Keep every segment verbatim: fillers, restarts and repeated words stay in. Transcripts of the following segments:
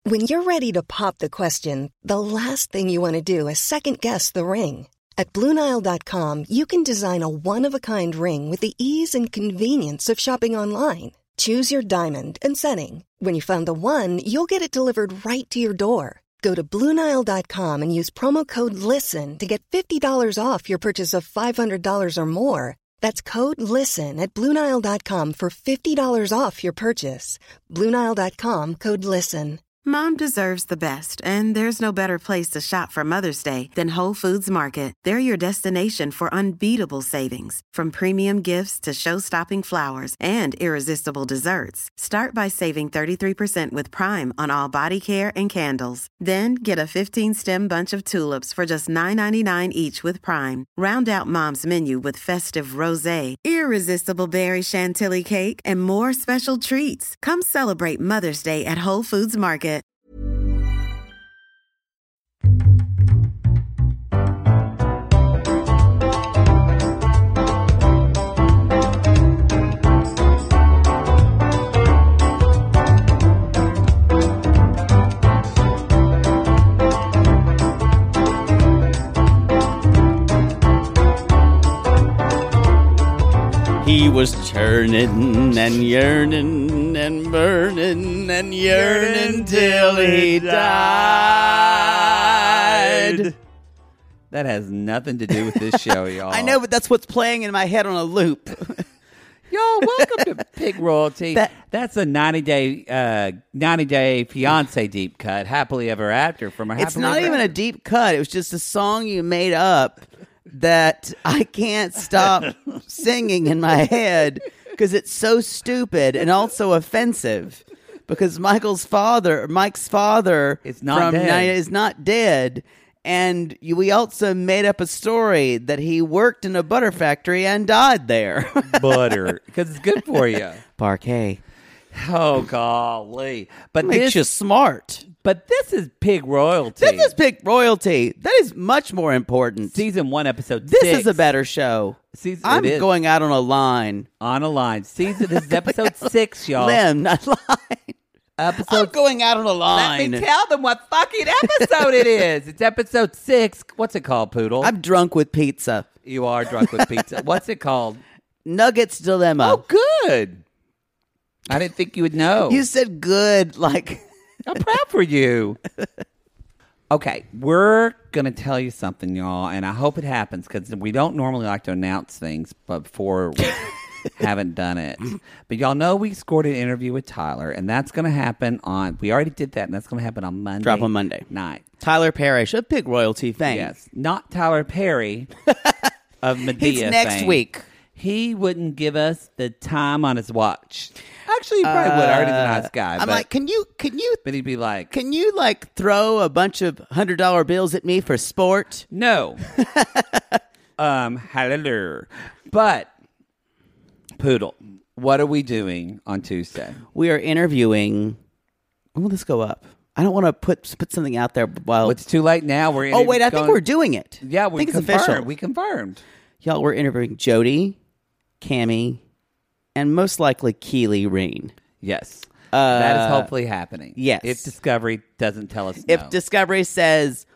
When you're ready to pop the question, the last thing you want to do is second-guess the ring. At Blue Nile dot com, you can design a one-of-a-kind ring with the ease and convenience of shopping online. Choose your diamond and setting. When you find the one, you'll get it delivered right to your door. Go to Blue Nile dot com and use promo code LISTEN to get fifty dollars off your purchase of five hundred dollars or more. That's code LISTEN at Blue Nile dot com for fifty dollars off your purchase. Blue Nile dot com, code LISTEN. Mom deserves the best, and there's no better place to shop for Mother's Day than Whole Foods Market. They're your destination for unbeatable savings, from premium gifts to show-stopping flowers and irresistible desserts. Start by saving thirty-three percent with Prime on all body care and candles. Then get a fifteen-stem bunch of tulips for just nine ninety-nine each with Prime. Round out Mom's menu with festive rosé, irresistible berry chantilly cake, and more special treats. Come celebrate Mother's Day at Whole Foods Market. He was churning and yearning and burning and yearning till he died. That has nothing to do with this show, y'all. I know, but that's what's playing in my head on a loop. Y'all, welcome to Pig Royalty. That- That's a ninety day uh, ninety day fiance deep cut, happily ever after from a happily It's not ever even a after. deep cut. It was just a song you made up that I can't stop singing in my head because it's so stupid and also offensive. Because Michael's father, Mike's father, It's not from dead. Ni- is not dead, and you, we also made up a story that he worked in a butter factory and died there. butter because it's good for you. Parquet Oh golly! But makes this, you smart. but this is Pig Royalty. This is Pig Royalty. That is much more important. season one, episode. This six. is a better show. Season, I'm it is. going out on a line. on a line. Season. This is episode six, y'all. Limb, not line. Episode. I'm going out on a Let line. me tell them what fucking episode it is. It's episode six. What's it called, Poodle? I'm drunk with pizza. You are drunk with pizza. What's it called? Nuggets Dilemma. Oh, good. I didn't think you would know. You said good, like... I'm proud for you. Okay, we're going to tell you something, y'all, and I hope it happens because we don't normally like to announce things before we haven't done it. But y'all know we scored an interview with Tyler, and that's going to happen on, we already did that, and that's going to happen on Monday. Drop on Monday. Night. Tyler Parrish of Pig Royalty fame. Yes, not Tyler Perry of Medea It's next fame. week. He wouldn't give us the time on his watch. Actually, he probably would. I already a nice guy. I'm but, like, can you, can you, but he'd be like, can you like throw a bunch of hundred dollar bills at me for sport? no. um, hallelujah. But, Poodle, what are we doing on Tuesday? We are interviewing. When will this go up? I don't want to put put something out there while Well, it's too late now. We're Oh wait, I think going- we're doing it. Yeah, I we think it's confirmed. official. We confirmed. Y'all, we're interviewing Jody, Cammie, and most likely Keely Reen. Yes. Uh, that is hopefully happening. yes. If Discovery doesn't tell us If no. Discovery says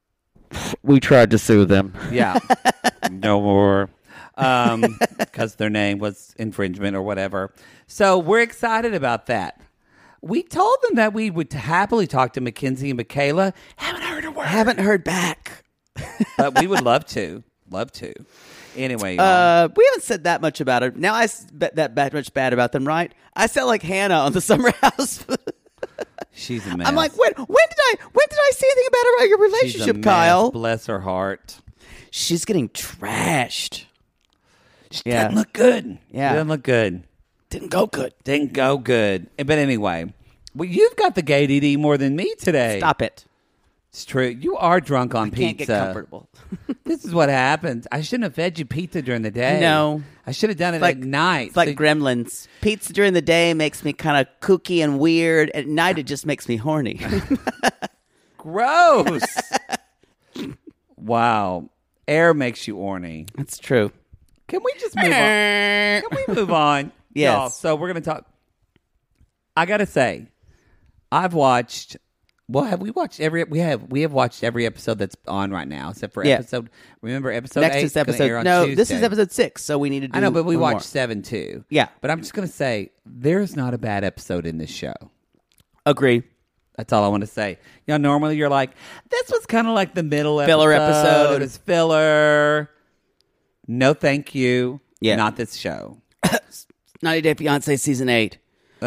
we tried to sue them, Yeah. No more. Um, because their name was infringement or whatever. So we're excited about that. We told them that we would happily talk to Mackenzie and Michaela. Haven't heard a word. haven't heard back. But we would love to. Love to. Anyway. y'all. Uh, we haven't said that much about it. Now I s- bet that bad, much bad about them, right? I sound like Hannah on the Summer House. She's a mess. I'm like, when? When did I? When did I say anything about her about your She's a relationship, mess. Kyle? Bless her heart. She's getting trashed. She Yeah. doesn't look good. Yeah. She doesn't look good. Didn't go good. Didn't go good. But anyway, well, you've got the gay D D more than me today. Stop it. It's true. You are drunk on I pizza. can't get comfortable. This is what happens. I shouldn't have fed you pizza during the day. No. I should have done it It's like at night. It's like So- Gremlins. Pizza during the day makes me kind of kooky and weird. At night, it just makes me horny. Gross. Wow. Air makes you horny. That's true. Can we just move on? Can we move on? Yes. Y'all, so we're going to talk. I got to say, I've watched Well, have we watched every? We have we have watched every episode that's on right now, except for Yeah. episode. Remember episode Next eight is episode. No, this is episode six. So we need to do. I know, but we one watched more. seven too. Yeah. But I'm just gonna say there's not a bad episode in this show. Agree. That's all I want to say. You know, normally you're like, this was kind of like the middle Filler episode. episode. It was filler. No, thank you. Yeah. Not this show. ninety Day Fiance season eight.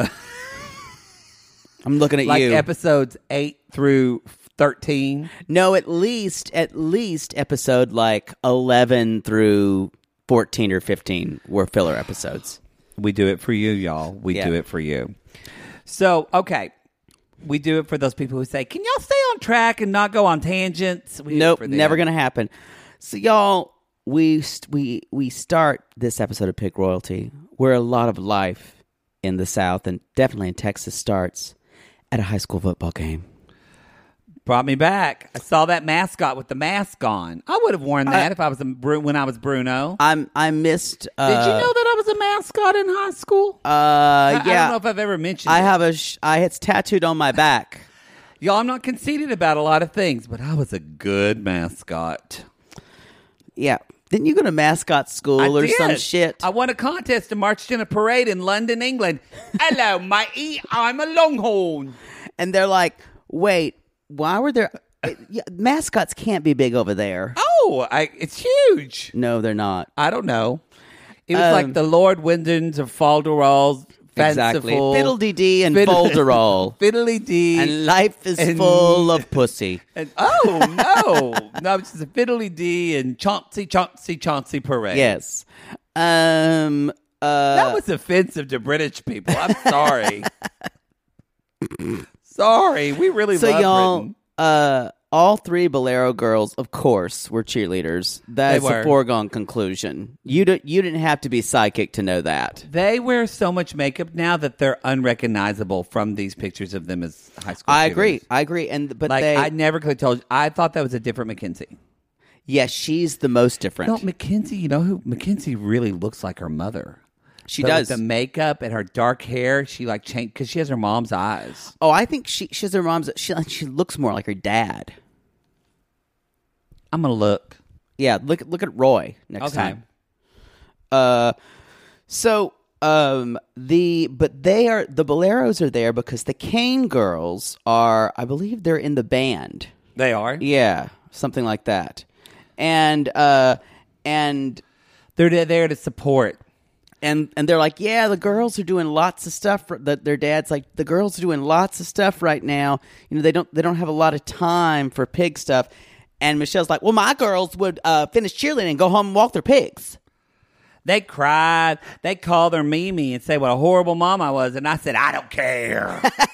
I'm looking at Like you. episodes eight through thirteen. No, at least at least episode like eleven through fourteen or fifteen were filler episodes. We do it for you, y'all. We Yeah. do it for you. So, okay. We do it for those people who say, can y'all stay on track and not go on tangents? We do it Nope, for them. never gonna happen. So y'all, we st- we we start this episode of Pig Royalty where a lot of life in the South and definitely in Texas starts at a high school football game. Brought me back. I saw that mascot with the mask on. I would have worn that if I was a, Bru- when I was Bruno. I'm I missed. Uh, Did you know that I was a mascot in high school? Uh, I, yeah. I don't know if I've ever mentioned I it. have a. Sh- I it's tattooed on my back. Y'all, I'm not conceited about a lot of things, but I was a good mascot. Yeah. Didn't you go to mascot school I or did. some shit? I won a contest and marched in a parade in London, England. Hello, matey. I'm a Longhorn. And they're like, wait, why were there? Yeah, mascots can't be big over there. Oh, I, it's huge. No, they're not. I don't know. It was Um, like the Lord Wyndons of Falderall's Exactly. fanciful. Fiddle-dee-dee and Fiddle- folderall. Fiddly-dee. And life is And- full of pussy. And, oh, no. No, it's just a fiddly-dee and Chauncey, Chauncey, Chauncey parade. Yes. Um. Uh. That was offensive to British people. I'm sorry. Sorry. We really so love y'all. Britain. Uh. All three Bolero girls, of course, were cheerleaders. That's They were. a foregone conclusion. You don't. You didn't have to be psychic to know that. They wear so much makeup now that they're unrecognizable from these pictures of them as high school I agree. cheerleaders. I agree. And but Like, they. I never could have told you. I thought that was a different Mackenzie. yeah, she's the most different. No, Mackenzie, you know who? Mackenzie really looks like her mother. she But does. With the makeup and her dark hair, she like changed because she has her mom's eyes. oh, I think she. She has her mom's. She. She looks more like her dad. I'm going to look. Yeah. Look. Look at Roy next Okay. time. Uh. So. Um. The. But they are the Boleros are there because the Kane girls are. I believe they're in the band. They are. Yeah. Something like that. And. Uh. And. They're there to support. And and they're like, yeah, the girls are doing lots of stuff. That their dad's like, the girls are doing lots of stuff right now. You know, they don't they don't have a lot of time for pig stuff. And Michelle's like, well, my girls would uh, finish cheerleading and go home and walk their pigs. They cried. They called her Mimi and say what a horrible mom I was. And I said, I don't care.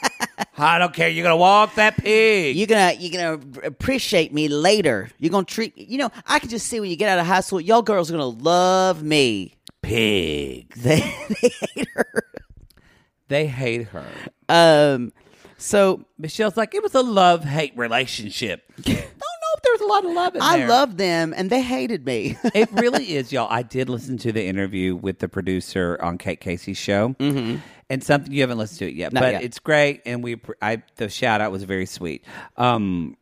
I don't care. You're going to walk that pig. You're gonna you're gonna appreciate me later. You're gonna treat you know. I can just see when you get out of high school, y'all girls are gonna love me. Pigs. They they hate her. They hate her. Um. So Michelle's like, it was a love-hate relationship. Don't know if there's a lot of love in I there. love them, and they hated me. It really is, y'all. I did listen to the interview with the producer on Kate Casey's show, mm-hmm. and something you haven't listened to it yet, Not but yet. it's great. And we, I, the shout out was very sweet. Um,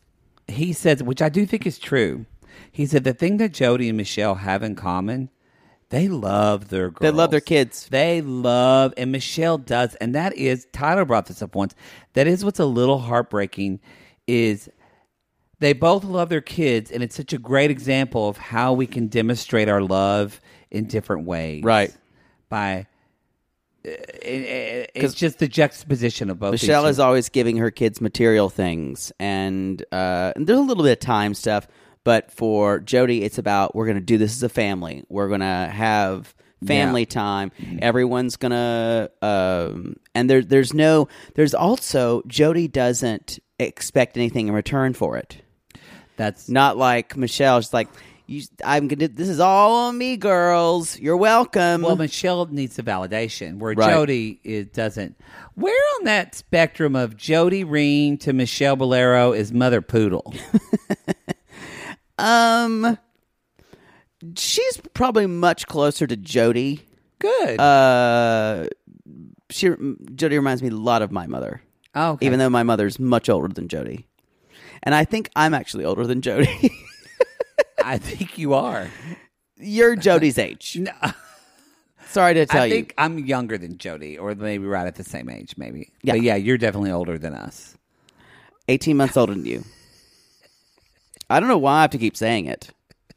he says, which I do think is true. He said the thing that Jody and Michelle have in common, they love their girls. They love their kids. They love, and Michelle does, and that is, Tyler brought this up once, that is what's a little heartbreaking is they both love their kids, and it's such a great example of how we can demonstrate our love in different ways. Right. By, uh, it, it, it's just the juxtaposition of both Michelle these is always giving her kids material things, and uh, and there's a little bit of time stuff. But for Jody, it's about we're going to do this as a family. We're going to have family Yeah. time. Everyone's going to, um, and there, there's no, there's also Jody doesn't expect anything in return for it. That's Not like Michelle. She's like, you, I'm gonna. This is all on me, girls. You're welcome. Well, Michelle needs the validation, where Right. Jody it doesn't. Where on that spectrum of Jody Reen to Michelle Bolero is Mother Poodle? um, she's probably much closer to Jody. Good. Uh, she Jody reminds me a lot of my mother. Oh, okay. Even though my mother's much older than Jody. And I think I'm actually older than Jody. I think you are. You're Jody's age. No. Sorry to tell I you. think I'm younger than Jody, or maybe right at the same age, maybe. Yeah. But yeah, you're definitely older than us. eighteen months older than you. I don't know why I have to keep saying it.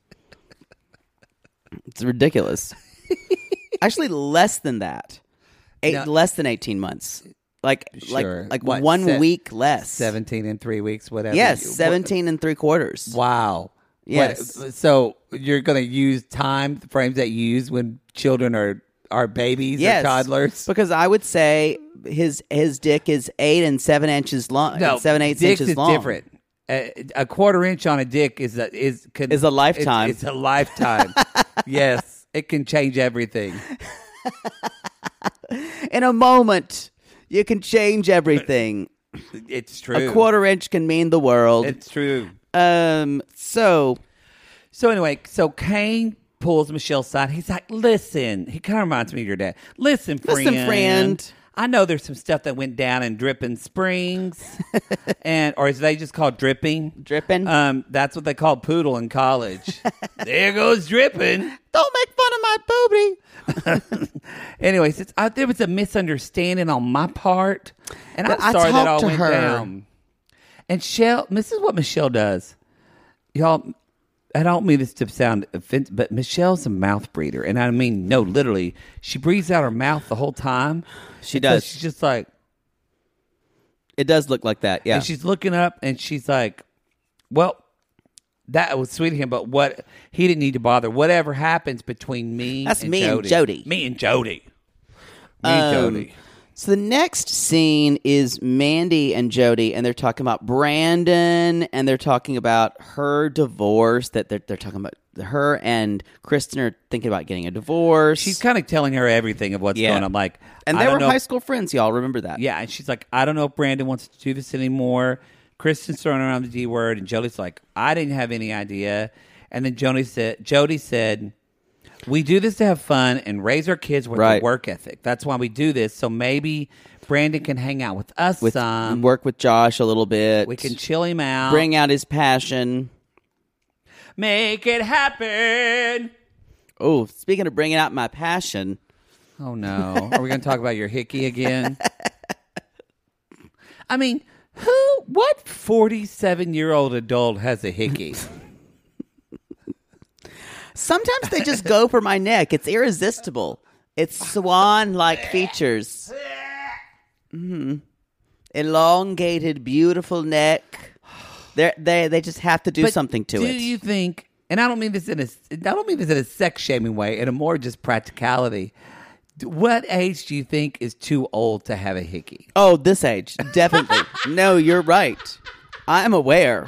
It's ridiculous. Actually, less than that. Eight, No. Less than eighteen months. Like, Sure. like, like What, one se- week less. seventeen and three weeks, whatever. Yes, You- seventeen and three quarters. Wow. Yes. What- so you're going to use time frames that you use when children are, are babies Yes, or toddlers? because I would say his his dick is eight and seven inches long. No, seven eighths dicks inches is long. different. A, a quarter inch on a dick is a, is can, Is a lifetime. It's, it's a lifetime. Yes, it can change everything. In a moment, you can change everything. It's true. A quarter inch can mean the world. It's true. Um. So So anyway, so Kane pulls Michelle's side. He's like, "Listen," he kind of reminds me of your dad. Listen, friend. Listen, friend. I know there's some stuff that went down in Dripping Springs, and or as they just call dripping, Dripping? Um, that's what they called poodle in college. There goes dripping. don't make fun of my booby. Anyways, it's, uh, there was a misunderstanding on my part, and But I I'm sorry that talked all to went her. down. And Shell, this is what Michelle does, y'all. I don't mean this to sound offensive, but Michelle's a mouth breather, and I mean no, literally, she breathes out her mouth the whole time. She And so does. she's just like, It does look like that. Yeah. and she's looking up, and she's like, "Well, that was sweet of him, but what he didn't need to bother. Whatever happens between me, That's and me and Jody, Jody. me and Jody, me and Um, Jody." So the next scene is Mandy and Jody, and they're talking about Brandon, and they're talking about her divorce. That they're they're talking about her and Kristen are thinking about getting a divorce. She's kind of telling her everything of what's Yeah. going on. Like, and I they don't were know high if- school friends, y'all. Remember that? Yeah, and she's like, I don't know if Brandon wants to do this anymore. Kristen's throwing around the D word, and Jody's like, I didn't have any idea. And then Jody said, Jody said, we do this to have fun and raise our kids with Right. a work ethic. That's why we do this. So maybe Brandon can hang out with us With some. work with Josh a little bit. We can chill him out. bring out his passion. Make it happen. Oh, speaking of bringing out my passion, Oh, no. Are we going to talk about your hickey again? I mean, who, what forty-seven-year-old adult has a hickey? sometimes they just go for my neck. It's irresistible. It's swan-like features. hmm Elongated, beautiful neck. They they they just have to do But something to do it. you think? And I don't mean this in a I don't mean this in a sex shaming way, in a more just practicality. D- What age do you think is too old to have a hickey? Oh, this age, definitely. No, you're right. I'm aware.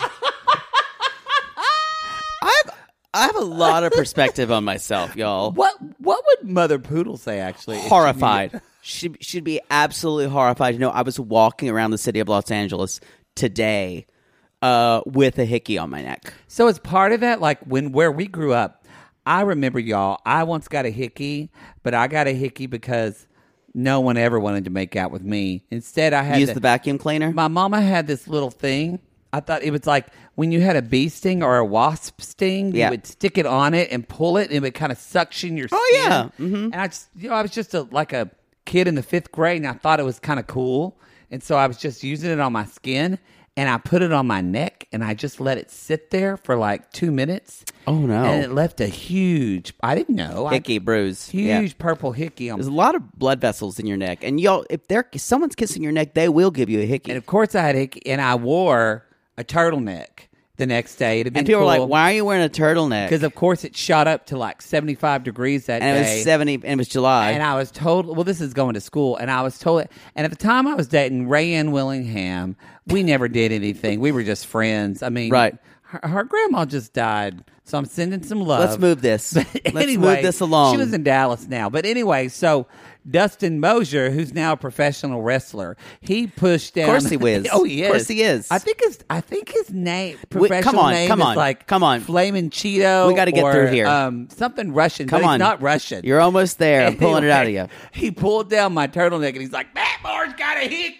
I have I have a lot of perspective on myself, y'all. What What would Mother Poodle say? Actually, if she Horrified. knew- She should be absolutely horrified. You know, I was walking around the city of Los Angeles today uh, with a hickey on my neck. So as part of that, like when where we grew up, I remember y'all. I once got a hickey, but I got a hickey because no one ever wanted to make out with me. Instead, I had Use to- the vacuum cleaner. My mama had this little thing. I thought it was like when you had a bee sting or a wasp sting, Yeah. you would stick it on it and pull it, and it would kind of suction your skin. Oh, yeah. Mhm. And I just, you know, I was just a, like a kid in the fifth grade, and I thought it was kind of cool. And so I was just using it on my skin, and I put it on my neck, and I just let it sit there for like two minutes. Oh, no. And it left a huge, I didn't know. Hickey I, bruise. Huge Yeah. purple hickey on There's a lot of blood vessels in your neck, and y'all, if they're if someone's kissing your neck, they will give you a hickey. And of course I had a hickey, and I wore a turtleneck the next day. It'd have been And people cool. were like, "Why are you wearing a turtleneck?" Because of course it shot up to like seventy-five degrees that and it day. was seventy, and it was July. And I was told, well, this is going to school. And I was told, and at the time I was dating Rayanne Willingham, we never did anything. We were just friends. I mean, Right. her, her grandma just died. So I'm sending some love. Let's move this. Let's Anyway, move this along. She was in Dallas now. But anyway, so Dustin Mosier, who's now a professional wrestler, he pushed down. Of course he is. oh, he is. Of course he is. I think his, I think his name, Wait, professional come on, name come is on, like come on. Flamin' Cheeto. We gotta get or, through here. Um, something Russian. Come but on, he's not Russian. You're almost there. I'm pulling it out of you. He pulled down my turtleneck and he's like, that boy's got a hickey.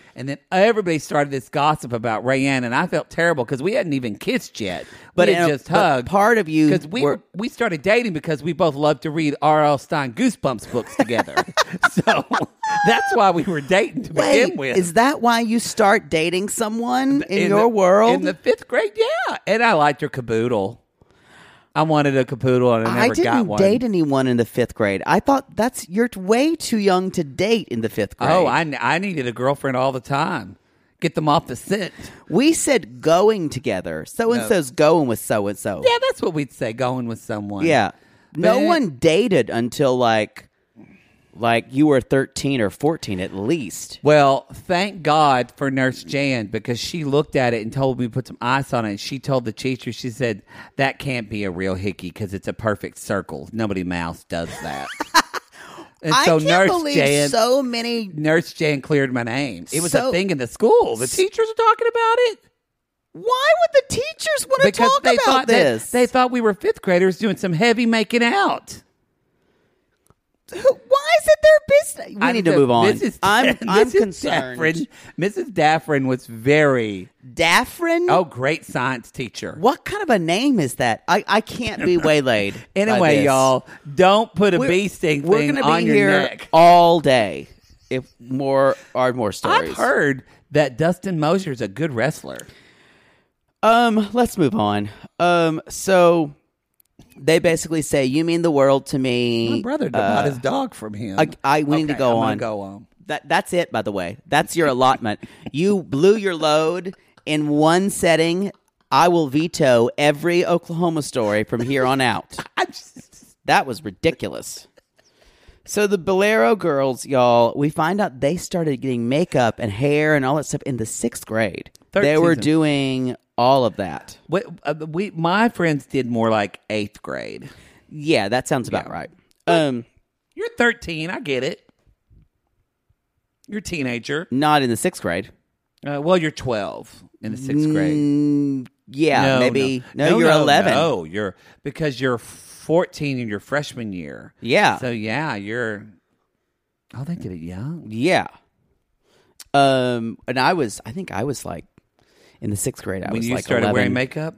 And then everybody started this gossip about Rayanne, and I felt terrible because we hadn't even kissed yet. But we had uh, just but hugged. part of you Because we, were- we started dating because we both loved to read R L. Stein Goosebumps books together. So that's why we were dating to Wait, begin with. is that why you start dating someone in, In your the- world? In the fifth grade, yeah. And I liked her caboodle. I wanted a caboodle, and I never I didn't got one. date anyone in the fifth grade. I thought that's you're way too young to date in the fifth grade. Oh, I, I needed a girlfriend all the time. Get them off the scent. we said going together. So and so's going with so and so. Yeah, that's what we'd say, going with someone. Yeah. No But- one dated until like like you were thirteen or fourteen at least. Well, thank God for Nurse Jan, because she looked at it and told me to put some ice on it. And she told the teacher, she said, that can't be a real hickey because it's a perfect circle. Nobody mouse does that. And I so can't Nurse believe Jan, so many. Nurse Jan cleared my name. It was So- a thing in the school. The teachers are talking about it. Why would the teachers want to Because talk they about thought this? That, they thought we were fifth graders doing some heavy making out. Who- Why is it their business? We I need to know, move on. Missus I'm I'm Missus concerned. Daffrin, Missus Daffrin was very Daffrin? oh great science teacher. What kind of a name is that? I, I can't be waylaid. by Anyway, this. y'all, don't put a We're- bee sting We're thing gonna be on your here neck. all day. If more are more stories. I've heard that Dustin Mosier's a good wrestler. Um, let's move on. Um, so they basically say, "You mean the world to me." My brother bought his dog from him. I, I we need to Okay, go I'm gonna on. Go on. That that's it. By the way, that's your allotment. You blew your load in one setting. I will veto every Oklahoma story from here on out. I just, That was ridiculous. So the Bolero girls, y'all, we find out they started getting makeup and hair and all that stuff in the sixth grade. Third they were season. doing all of that. we, uh, we, my friends did more like eighth grade. Yeah, that sounds about Yeah. right. Um, You're thirteen. I get it. You're a teenager. not in the sixth grade. Uh, well, you're twelve in the sixth grade. Mm, yeah, No, maybe. No, No, you're no, eleven. No, you're because you're fourteen in your freshman year. Yeah. So yeah, you're. Oh, they did it young. Yeah. Um, and I was, I think I was like in the sixth grade. I when was you like started eleven. wearing makeup.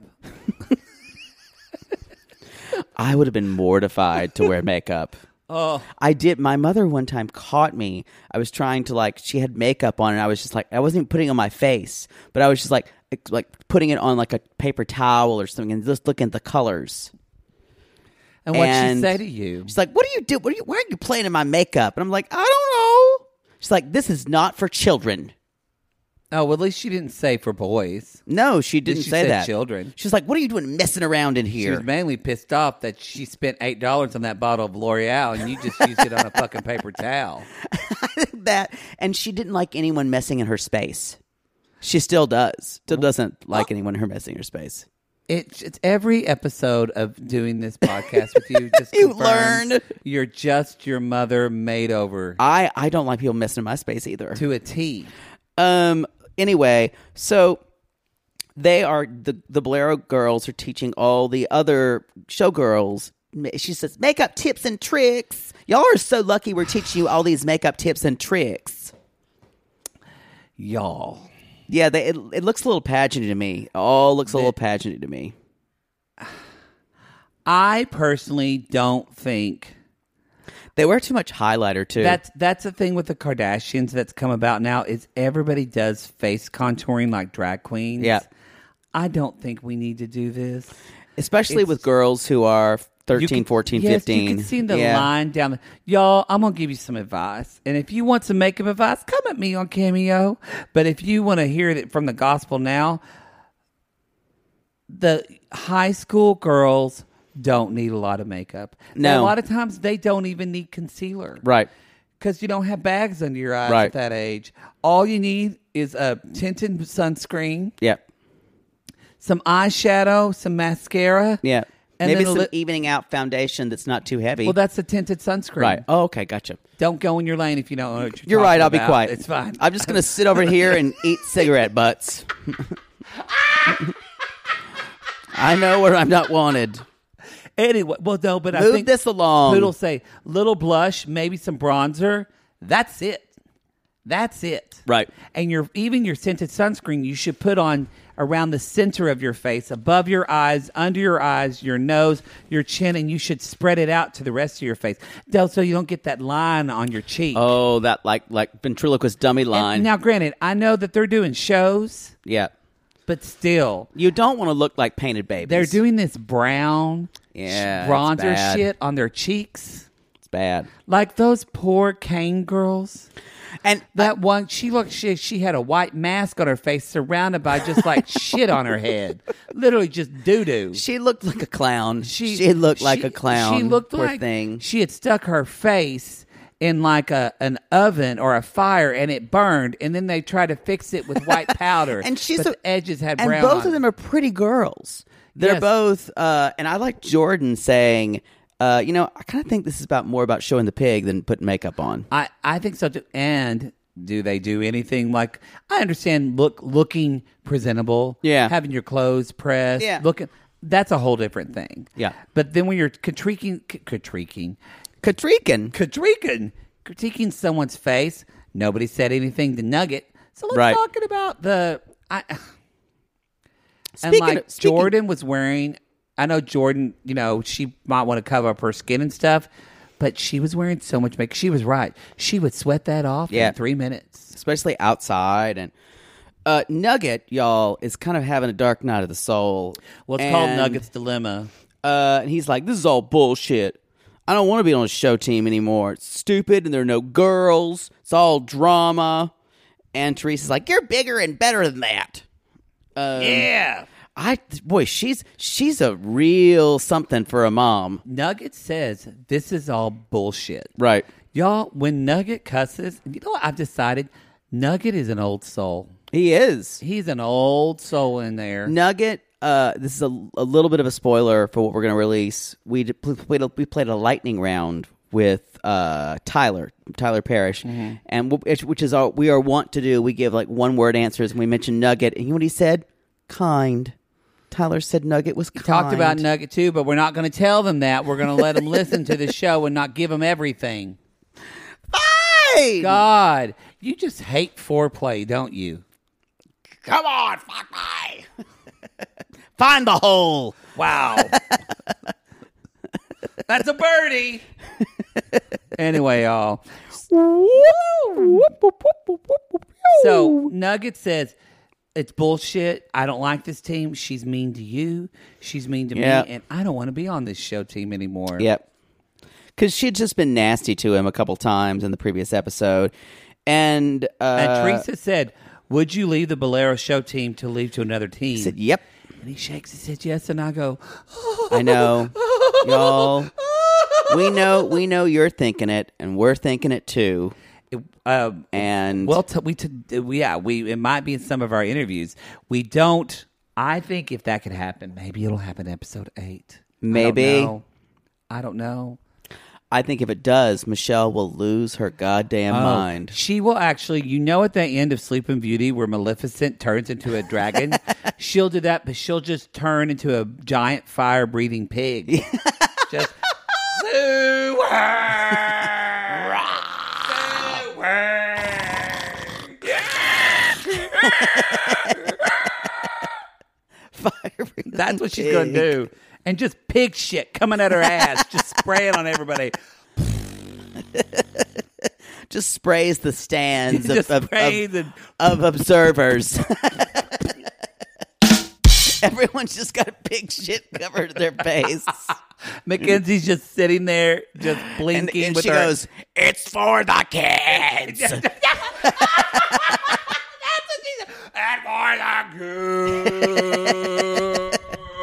I would have been mortified to wear makeup. Oh, I did. My mother one time caught me. I was trying to like. She had makeup on, and I was just like, I wasn't even putting it on my face, but I was just like, like putting it on like a paper towel or something, and just looking at the colors. and what'd she And say to you? She's like, "What do you do? What are you? Why are you playing in my makeup?" And I'm like, "I don't know." She's like, "This is not for children." Oh, well, at least she didn't say for boys. No, she didn't She say said that. children. She's like, "What are you doing messing around in She here?" was mainly pissed off that she spent eight dollars on that bottle of L'Oreal and you just used it on a fucking paper towel. that, and she didn't like anyone messing in her space. She still does. Still doesn't like anyone her messing in her space. It's, it's every episode of doing this podcast with you. Just You confirms learned. You're just your mother made over I I don't like people messing in my space either. to a T. Um. Anyway, so they are the the Bolero girls are teaching all the other showgirls. She says makeup tips and tricks. Y'all are so lucky we're teaching you all these makeup tips and tricks. Y'all. Yeah, they, it it looks a little pageanty to me. All looks a little pageanty to me. I personally don't think They wear too much highlighter too. that's that's the thing with the Kardashians that's come about now is everybody does face contouring like drag queens. Yeah. I don't think we need to do this. Especially it's- with girls who are You thirteen, can- fourteen, yes, fifteen. You can see the Yeah. line down the. Y'all, I'm going to give you some advice. And if you want some makeup advice, come at me on Cameo. But if you want to hear it from the gospel now, the high school girls don't need a lot of makeup. No. A lot of times they don't even need concealer. Right. Because you don't have bags under your eyes Right. at that age. All you need is a tinted sunscreen, Yeah. some eyeshadow, some mascara. Yeah. And Maybe then a some li- evening out foundation that's not too heavy. Well, that's a tinted sunscreen. right. Oh, okay. Gotcha. Don't go in your lane if you don't know what you're You're right. talking I'll be about. quiet. It's fine. I'm just going to sit over here and eat cigarette butts. I know where I'm not wanted. Anyway, well, no, but I Move think this along. Poodle say little blush, maybe some bronzer. That's it. That's it. Right. And your even your scented sunscreen you should put on around the center of your face, above your eyes, under your eyes, your nose, your chin, and you should spread it out to the rest of your face. So you don't get that line on your cheek. Oh, that like like ventriloquist dummy line. And now, granted, I know that they're doing shows, yeah. but still. You don't want to look like painted babies. They're doing this brown Yeah, it's bronzer bad. shit on their cheeks. It's bad. Like those poor Kane girls. And That one, she looked, she, she had a white mask on her face surrounded by just like shit on her head. Literally just doo-doo. she looked like a clown. She, looked like she- a clown. She looked Poor like thing. she had stuck her face in like a an oven or a fire and it burned, and then they tried to fix it with white powder. And she's but a- the edges had and brown. both on of them it. are pretty girls. They're Yes. both, uh, and I like Jordan saying, uh, you know, I kind of think this is about more about showing the pig than putting makeup on. I, I think so too. And do they do anything like I understand look looking presentable, Yeah. having your clothes pressed, Yeah. looking that's a whole different thing. Yeah. But then when you're critiquing critiquing Katrikin. critiquing critiquing someone's face, nobody said anything to Nugget. So let's Right. talk about the I and Speaking like of- speaking- Jordan was wearing I know Jordan, you know, she might want to cover up her skin and stuff, but she was wearing so much makeup. She was right. She would sweat that off Yeah. in three minutes. Especially outside. And uh, Nugget, y'all, is kind of having a dark night of the soul. Well, it's called And, Nugget's Dilemma. Uh, and he's like, this is all bullshit. I don't want to be on a show team anymore. It's stupid, and there are no girls. It's all drama. And Teresa's like, you're bigger and better than that. Um, Yeah. I boy, she's she's a real something for a mom. Nugget says this is all bullshit. Right. Y'all, when Nugget cusses, you know what I've decided? Nugget is an old soul. He is. He's an old soul in there. Nugget, uh, this is a, a little bit of a spoiler for what we're going to release. We d- played a, we played a lightning round with uh, Tyler, Tyler Parrish, Mm-hmm. and w- which is all we are wont to do. We give like one word answers, and we mention Nugget, and you know what he said? Kind. Tyler said Nugget was kind. Talked about Nugget too, but we're not going to tell them that. We're going to let them listen to the show and not give them everything. Fine. God, you just hate foreplay, don't you? Come on, fuck me. Find the hole. Wow. That's a birdie. Anyway, y'all. So Nugget says, it's bullshit. I don't like this team. She's mean to you. She's mean to Yep. me. And I don't want to be on this show team anymore. Yep. Because she had just been nasty to him a couple times in the previous episode. And, uh, And Teresa said, would you leave the Bolero show team to leave to another team? he said, yep. And he shakes his head yes. And I go, I know. Y'all, we know we know you're thinking it, and we're thinking it too. uh, And well, t- we, t- we, yeah, we, it might be in some of our interviews. We don't, I think if that could happen, maybe it'll happen in episode eight. Maybe. I don't know. I don't know. I think if it does, Michelle will lose her goddamn Oh, mind. She will actually, you know, at the end of Sleeping Beauty where Maleficent turns into a dragon, she'll do that, but she'll just turn into a giant fire-breathing pig. Just sue her! Sue her! Fire That's what she's going to do. And just pig shit coming at her ass, just spraying on everybody. Just sprays the stands of, Just of, sprays of, and- of observers. Everyone's just got pig shit covered their face. Mackenzie's just sitting there, just And, blinking and with she her. goes, it's for the kids. That's what she said. And for the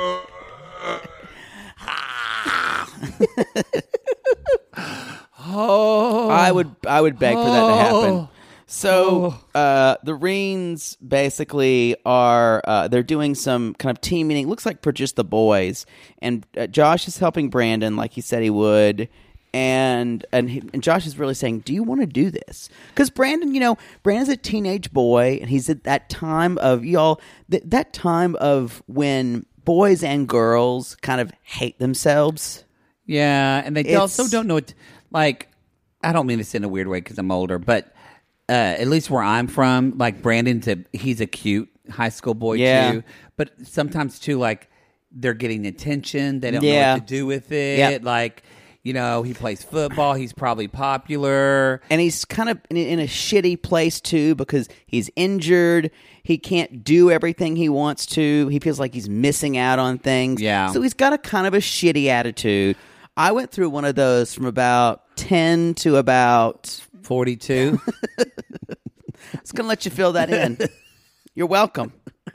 Oh, I would I would beg for that to happen. Oh. So uh, the Reens basically are uh, they're doing some kind of team meeting. It looks like for just the boys, and uh, Josh is helping Brandon like he said he would. And and, he, and Josh is really saying, "Do you want to do this?" Because Brandon, you know, Brandon's a teenage boy, and he's at that time of y'all th- that time of when boys and girls kind of hate themselves. yeah, and they It's- also don't know what. Like, I don't mean this in a weird way because I'm older, but uh, at least where I'm from, like Brandon's a he's a cute high school boy Yeah. too. But sometimes too, like they're getting attention. They don't know Yeah. what to do with it. Yep. Like, you know, he plays football. He's probably popular. And he's kind of in, in a shitty place, too, because he's injured. He can't do everything he wants to. He feels like he's missing out on things. Yeah. So he's got a kind of a shitty attitude. I went through one of those from about ten to about... forty-two. I was going to let you fill that in. You're welcome.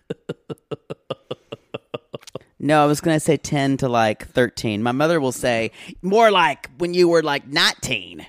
No, I was going to say ten to like thirteen. My mother will say, more like when you were like nineteen.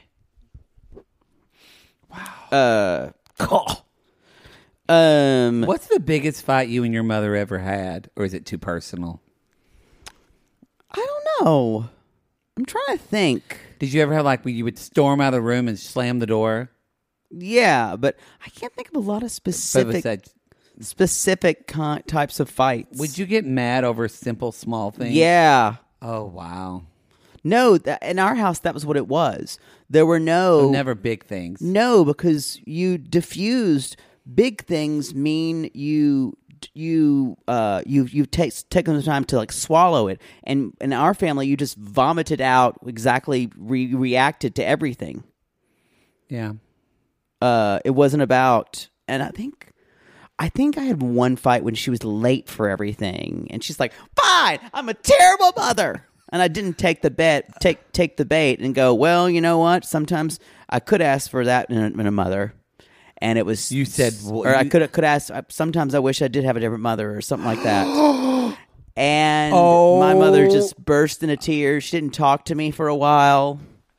Wow. Uh, cool. Um, What's the biggest fight you and your mother ever had? Or is it too personal? I don't know. I'm trying to think. Did you ever have like when you would storm out of the room and slam the door? Yeah, but I can't think of a lot of But specific besides- specific con- types of fights. would you get mad over simple, small things? Yeah. Oh, wow. No, th- in our house, that was what it was. There were no... So never big things. No, because you diffused big things mean you you uh you you take taken the time to like swallow it, and in our family you just vomited out exactly re- reacted to everything. Yeah. Uh, it wasn't about, and I think. I think I had one fight when she was late for everything, and she's like, "Fine, I'm a terrible mother," and I didn't take the bet, take take the bait, and go, "Well, you know what? Sometimes I could ask for that in a, in a mother." And it was You said- or I could could ask. Sometimes I wish I did have a different mother, or something like that. And Oh. my mother just burst into tears. She didn't talk to me for a while.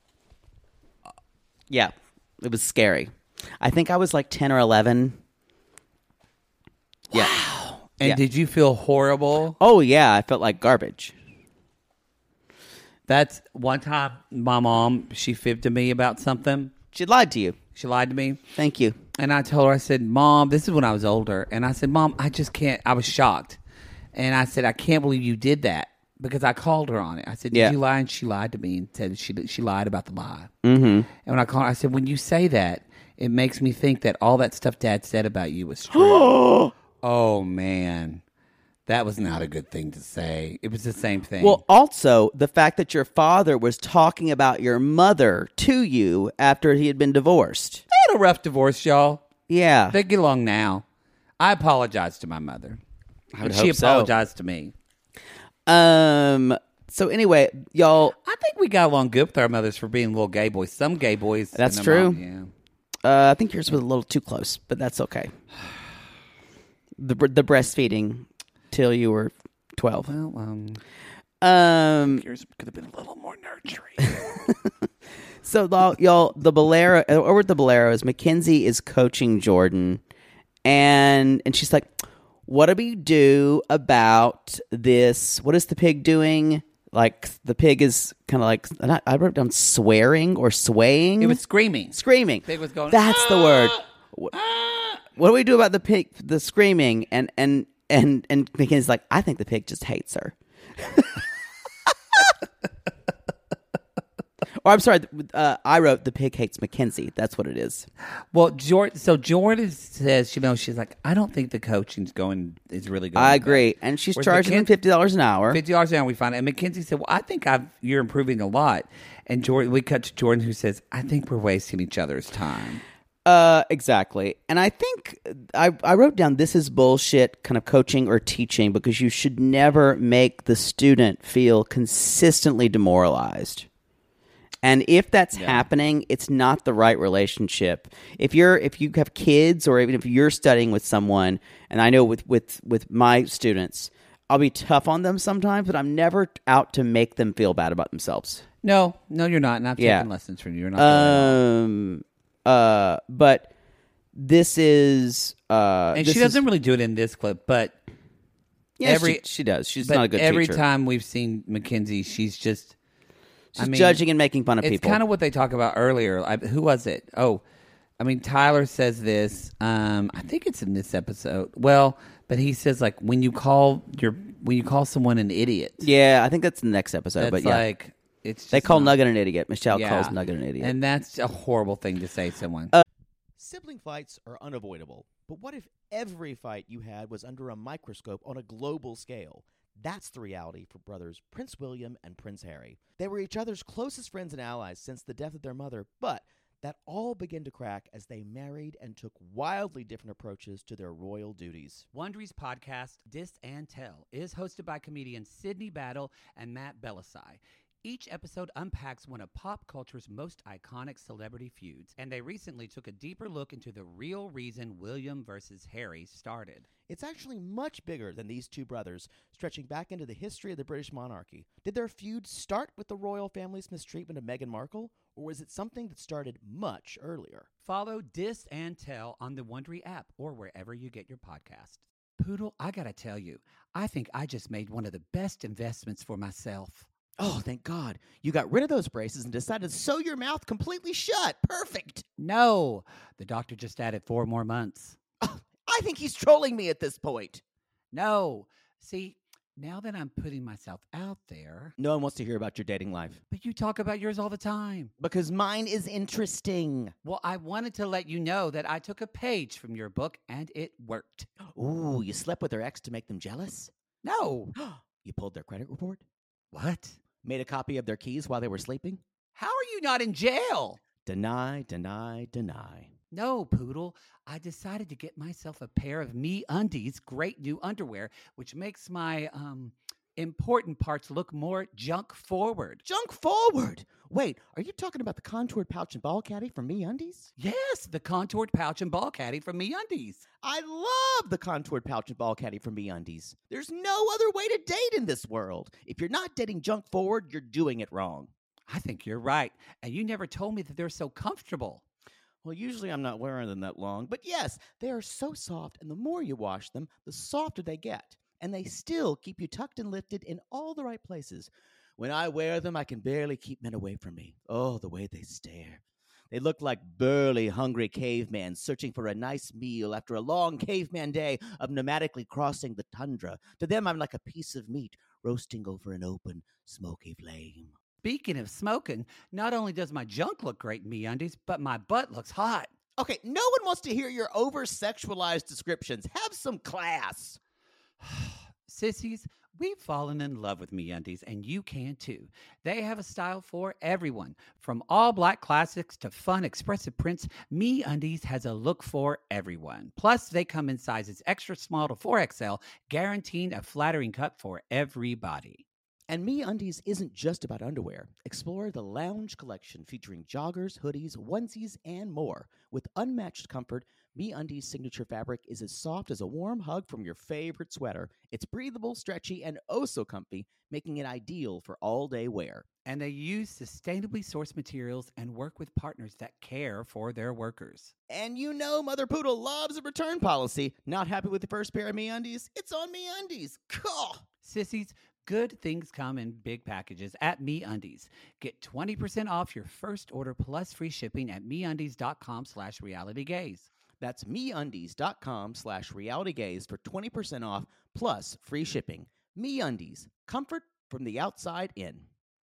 Yeah, it was scary. I think I was like ten or eleven. Yeah. And Yeah. did you feel horrible? Oh yeah, I felt like garbage. That's one time my mom, she fibbed to me about something. She lied to you. She lied to me. Thank you. And I told her, I said, Mom, this is when I was older. And I said, Mom, I just can't. I was shocked. And I said, I can't believe you did that, because I called her on it. I said, did Yeah. you lie? And she lied to me and said she she lied about the lie. Mm-hmm. And when I called her, I said, when you say that, it makes me think that all that stuff Dad said about you was true. Oh, man. That was not a good thing to say. It was the same thing. Well, also the fact that your father was talking about your mother to you after he had been divorced. they had a rough divorce, y'all. Yeah. They get along now. I apologized to my mother. I would and she hope so. apologized to me. Um. So anyway, y'all. I think we got along good with our mothers for being little gay boys. Some gay boys. That's and their true. mom, Uh, I think yours was a little too close, but that's okay. The the breastfeeding till you were twelve. yeah. Well, um, Um. yours could have been a little more nurturing. So y'all, y'all, the Bolero over at the Boleros, Mackenzie is coaching Jordan, and and she's like, "What do we do about this? What is the pig doing? Like the pig is kind of like not, I wrote down swearing or swaying. It was screaming. screaming. Pig was going, That's the word. What, Ah! what do we do about the pig? The screaming and and and and Mackenzie's like, I think the pig just hates her. Or I'm sorry, uh, I wrote the pig hates Mackenzie. That's what it is. Well, Jordan. So Jordan says, you know, she's like, I don't think the coaching's going is really going. I agree, and she's Whereas charging him Mackenzie- fifty dollars an hour. Fifty dollars an hour. We find it. And Mackenzie said, "Well, I think I've you're improving a lot." And Jordan, we cut to Jordan, who says, "I think we're wasting each other's time." Uh, exactly. And I think I I wrote down this is bullshit kind of coaching or teaching, because you should never make the student feel consistently demoralized. And if that's happening, it's not the right relationship. If you're if you have kids, or even if you're studying with someone, and I know with with with my students, I'll be tough on them sometimes, but I'm never out to make them feel bad about themselves. No, no, you're not. And I've Yeah. taken lessons from you. You're not. doing Um uh but this is uh and this she is- doesn't really do it in this clip, but yeah, every- she, she does. She's but not a good every teacher. time we've seen Mackenzie, she's just She's I mean, judging and making fun of it's people. kind of what they talk about earlier. I, who was it? Oh, I mean, Tyler says this. Um, I think it's in this episode. Well, but he says like when you call your when you call someone an idiot. Yeah, I think that's the next episode. that's but yeah, like it's just they call not- Nugget an idiot. Michelle yeah. calls Nugget an idiot. and that's a horrible thing to say to someone. Uh, Sibling fights are unavoidable, but what if every fight you had was under a microscope on a global scale? That's the reality for brothers Prince William and Prince Harry. They were each other's closest friends and allies since the death of their mother, but that all began to crack as they married and took wildly different approaches to their royal duties. Wondery's podcast, Dis and Tell, is hosted by comedians Sydney Battle and Matt Belisai. Each episode unpacks one of pop culture's most iconic celebrity feuds, and they recently took a deeper look into the real reason William versus Harry started. It's actually much bigger than these two brothers, stretching back into the history of the British monarchy. Did their feud start with the royal family's mistreatment of Meghan Markle, or was it something that started much earlier? Follow Dis and Tell on the Wondery app or wherever you get your podcasts. Poodle, I gotta tell you, I think I just made one of the best investments for myself. Oh, thank God. You got rid of those braces and decided to sew your mouth completely shut. Perfect. No, the doctor just added four more months. Oh, I think he's trolling me at this point. No. See, now that I'm putting myself out there... No one wants to hear about your dating life. But you talk about yours all the time. Because mine is interesting. Well, I wanted to let you know that I took a page from your book and it worked. Ooh, you slept with their ex to make them jealous? No. You pulled their credit report? What? Made a copy of their keys while they were sleeping? How are you not in jail? Deny, deny, deny. No, Poodle. I decided to get myself a pair of MeUndies great new underwear, which makes my um important parts look more junk forward. Junk forward? Wait, are you talking about the contoured pouch and ball caddy from MeUndies? Yes, the contoured pouch and ball caddy from MeUndies. I love the contoured pouch and ball caddy from MeUndies. There's no other way to date in this world. If you're not dating junk forward, you're doing it wrong. I think you're right. And you never told me that they're so comfortable. Well, usually I'm not wearing them that long, but yes, they are so soft, and the more you wash them, the softer they get. And they still keep you tucked and lifted in all the right places. When I wear them, I can barely keep men away from me. Oh, the way they stare. They look like burly, hungry cavemen searching for a nice meal after a long caveman day of nomadically crossing the tundra. To them, I'm like a piece of meat roasting over an open, smoky flame. Speaking of smoking, not only does my junk look great in MeUndies, but my butt looks hot. Okay, no one wants to hear your over-sexualized descriptions. Have some class. Sissies, we've fallen in love with MeUndies, and you can too. They have a style for everyone. From all black classics to fun, expressive prints, MeUndies has a look for everyone. Plus, they come in sizes extra small to four X L, guaranteeing a flattering cut for everybody. And MeUndies isn't just about underwear. Explore the Lounge collection featuring joggers, hoodies, onesies, and more. With unmatched comfort, MeUndies' signature fabric is as soft as a warm hug from your favorite sweater. It's breathable, stretchy, and oh so comfy, making it ideal for all-day wear. And they use sustainably sourced materials and work with partners that care for their workers. And you know Mother Poodle loves a return policy. Not happy with the first pair of MeUndies? It's on MeUndies. Cool. Sissies, good things come in big packages at MeUndies. Get twenty percent off your first order plus free shipping at MeUndies.com slash realitygaze. That's MeUndies.com slash realitygaze for twenty percent off plus free shipping. MeUndies, comfort from the outside in.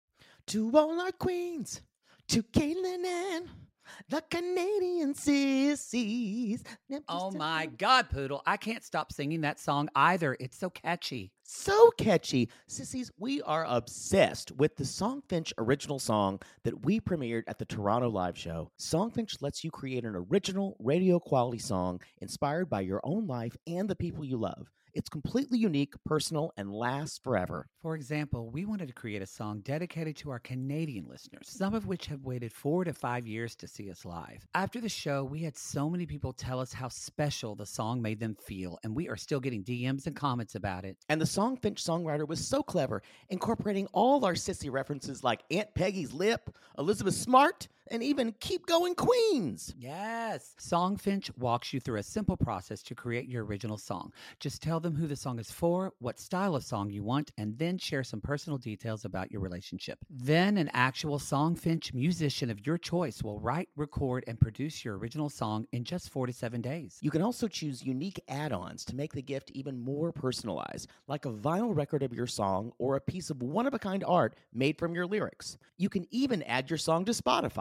To all our queens, to Caitlin and the Canadian sissies. Oh my God, Poodle. I can't stop singing that song either. It's so catchy. So catchy. Sissies, we are obsessed with the Songfinch original song that we premiered at the Toronto Live Show. Songfinch lets you create an original radio quality song inspired by your own life and the people you love. It's completely unique, personal, and lasts forever. For example, we wanted to create a song dedicated to our Canadian listeners, some of which have waited four to five years to see us live. After the show, we had so many people tell us how special the song made them feel, and we are still getting D Ms and comments about it. And the Songfinch songwriter was so clever, incorporating all our sissy references like Aunt Peggy's Lip, Elizabeth Smart, and even Keep Going Queens. Yes. Songfinch walks you through a simple process to create your original song. Just tell them who the song is for, what style of song you want, and then share some personal details about your relationship. Then an actual Songfinch musician of your choice will write, record, and produce your original song in just four to seven days. You can also choose unique add-ons to make the gift even more personalized, like a vinyl record of your song or a piece of one-of-a-kind art made from your lyrics. You can even add your song to Spotify.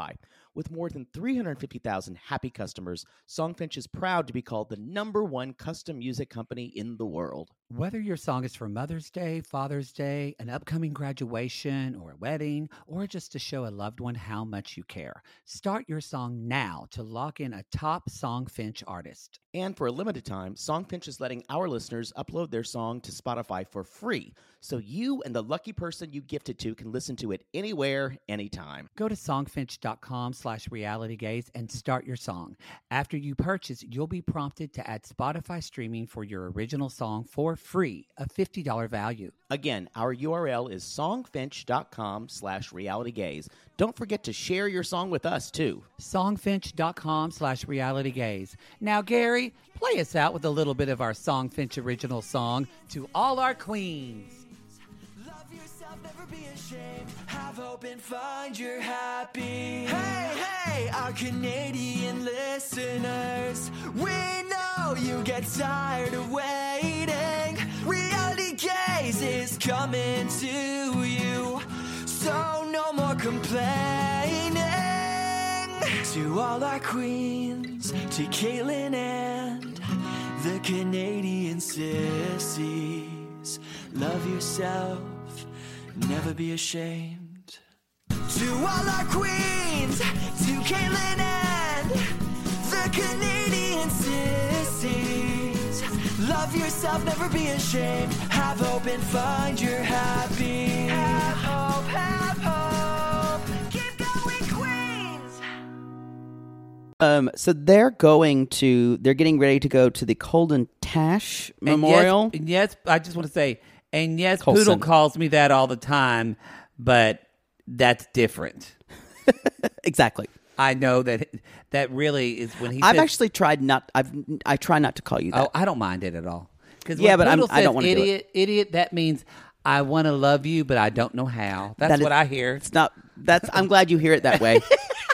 With more than three hundred fifty thousand happy customers, Songfinch is proud to be called the number one custom music company in the world. Whether your song is for Mother's Day, Father's Day, an upcoming graduation, or a wedding, or just to show a loved one how much you care, start your song now to lock in a top Songfinch artist. And for a limited time, Songfinch is letting our listeners upload their song to Spotify for free, so you and the lucky person you gifted to can listen to it anywhere, anytime. Go to songfinch.com slash realitygaze and start your song. After you purchase, you'll be prompted to add Spotify streaming for your original song for free, a fifty dollars value. Again, our U R L is songfinch.com slash realitygaze. Don't forget to share your song with us, too. Songfinch.com slash realitygaze. Now, Gary, play us out with a little bit of our Songfinch original song, To All Our Queens. Love yourself, never be ashamed. Have hope and find your happy. Hey, hey, our Canadian listeners. We know you get tired of waiting. Reality Gaze is coming to you. So no more complaining. To all our queens, to Caitlin and the Canadian sissies. Love yourself, never be ashamed. To all our queens, to Caitlin and the Canadian sissies. Love yourself, never be ashamed. Have hope and find your happy. Have hope, have hope. Keep going, Queens. Um, so they're going to, they're getting ready to go to the Colton Tash Memorial. And yes, and yes, I just want to say, and yes, Colson. Poodle calls me that all the time, but that's different. Exactly. I know that that really is when he I've says, actually tried not, I've, I try not to call you that. oh, I don't mind it at all. Because Yeah, but I'm- Poodle I don't says wanna do it. idiot, idiot, that means I want to love you, but I don't know how. That's That is- what I hear. It's not, that's, I'm glad you hear it that way.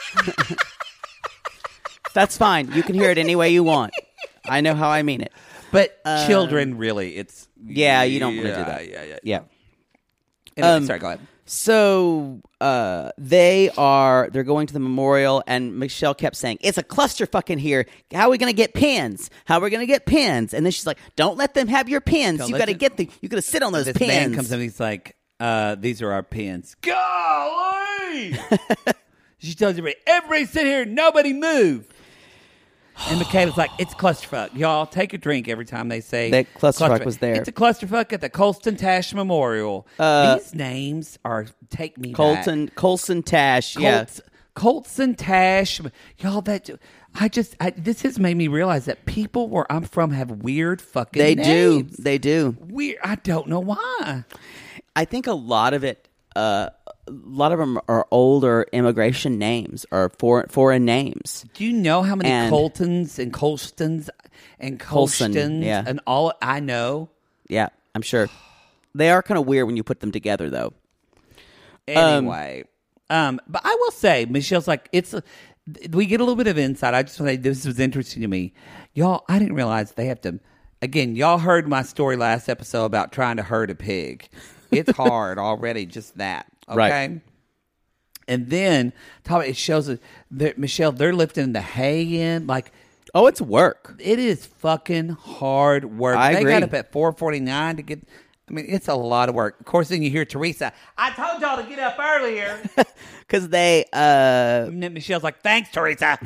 That's fine. You can hear it any way you want. I know how I mean it. But children, really, it's Yeah, you don't want to yeah, do that. Yeah, yeah. Yeah. Anyway, Um, sorry, go ahead. So uh, they are, they're going to the memorial, and Michelle kept saying, it's a clusterfuck in here. How are we going to get pins? How are we going to get pins? And then she's like, don't let them have your pins. Don't You let got to them- get the, you got to sit on those This pins. man comes in and he's like, uh, these are our pins. Golly! She tells everybody, everybody sit here, nobody move. And Michaela's like, it's clusterfuck. Y'all take a drink every time they say That clusterfuck was there. It's a clusterfuck at the Colston Tash Memorial. Uh, These names are take me Colton, Colson Tash. back. Yeah. Colts, Colson Tash. Y'all, that I just I, this has made me realize that people where I'm from have weird fucking They names. do. They do. Weird. I don't know why. I think a lot of it, uh, a lot of them are older immigration names or foreign, foreign names. Do you know how many And- Coltons and Colstons and Colson, Colstons yeah. and all I know? Yeah, I'm sure. They are kind of weird when you put them together, though. Anyway, um, but I will say, Michelle's like, it's. A, we get a little bit of insight. I just want to say this was interesting to me, y'all. I didn't realize they have to. Again, y'all heard my story last episode about trying to herd a pig. It's hard already, just that. Okay. Right. And then Tom, it shows that Michelle, they're lifting the hay in like. Oh, it's work. It is fucking hard work. I they agree. got up at four forty-nine to get. I mean, it's a lot of work. Of course, then you hear Teresa. I told y'all to get up earlier. Because they, uh, And then Michelle's like, "Thanks, Teresa."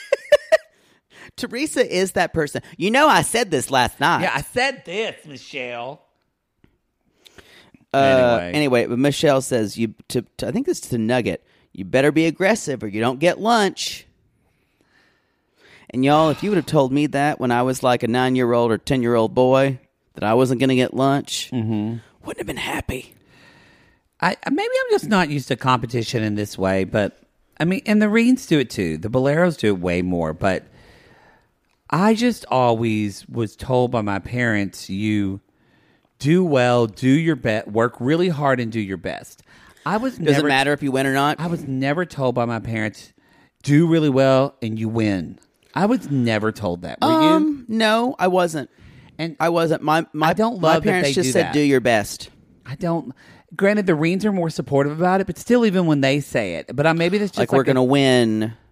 Teresa is that person. You know, I said this last night. Yeah, I said this, Michelle. Uh, Anyway. anyway, but Michelle says you. To, to I think this is to Nugget. You better be aggressive, or you don't get lunch. And y'all, if you would have told me that when I was like a nine-year-old or ten-year-old boy, that I wasn't going to get lunch, mm-hmm. wouldn't have been happy. I maybe I'm just not used to competition in this way, but I mean, and the Reeds do it too. The Boleros do it way more, but I just always was told by my parents, you do well, do your best, work really hard and do your best. I was Does never it matter if you win or not? I was never told by my parents, do really well and you win. I was never told that. Were you? Um, no, I wasn't. And I wasn't. My my, I don't my love that parents they just do said, that. "Do your best." I don't. Granted, the Reeds are more supportive about it, but still, even when they say it, but I, maybe that's just Like, like we're going to a- win.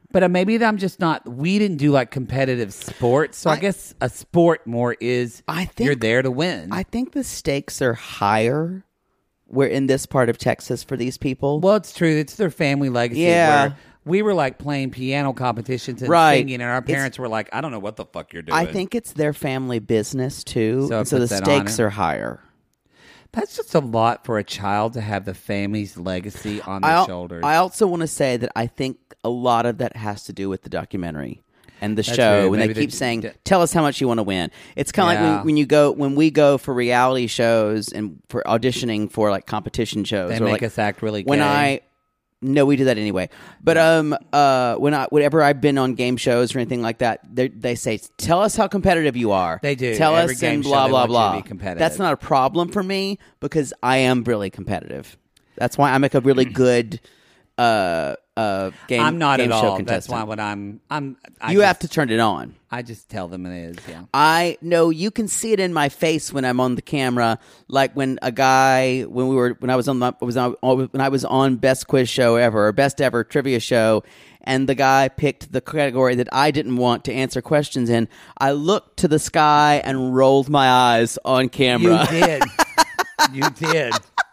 But uh, maybe I'm just not. We didn't do like competitive sports, so I, I guess a sport more is. I think you're there to win. I think the stakes are higher. We're in this part of Texas for these people. Well, it's true. It's their family legacy. Yeah. Where we were like playing piano competitions and Right. singing, and our parents It's- were like, "I don't know what the fuck you're doing." I think it's their family business too, So it and so the puts that on stakes it. are higher. That's just a lot for a child to have the family's legacy on their I, al- shoulders. I also want to say that I think a lot of that has to do with the documentary and the That's show. true. When they Maybe keep they- saying, d- "Tell us how much you want to win." It's kind of Yeah. like when, when you go when we go for reality shows and for auditioning for like competition shows. They or, make like, us act really when gay. I. No, we do that anyway. But um, uh, when I, whenever I've been on game shows or anything like that, they they say, "Tell us how competitive you are." They do. Tell Every us game and show, blah they blah want you to blah. be competitive. That's not a problem for me because I am really competitive. That's why I make a really good uh uh game. I'm not game at show all. contestant. That's why when I'm, I'm. I you just, have to turn it on. I just tell them it is. Yeah. I know you can see it in my face when I'm on the camera. Like when a guy, when we were, when I was on, the, was on, when I was on Best Quiz Show Ever, or Best Ever Trivia Show, and the guy picked the category that I didn't want to answer questions in. I looked to the sky and rolled my eyes on camera. You did. you did.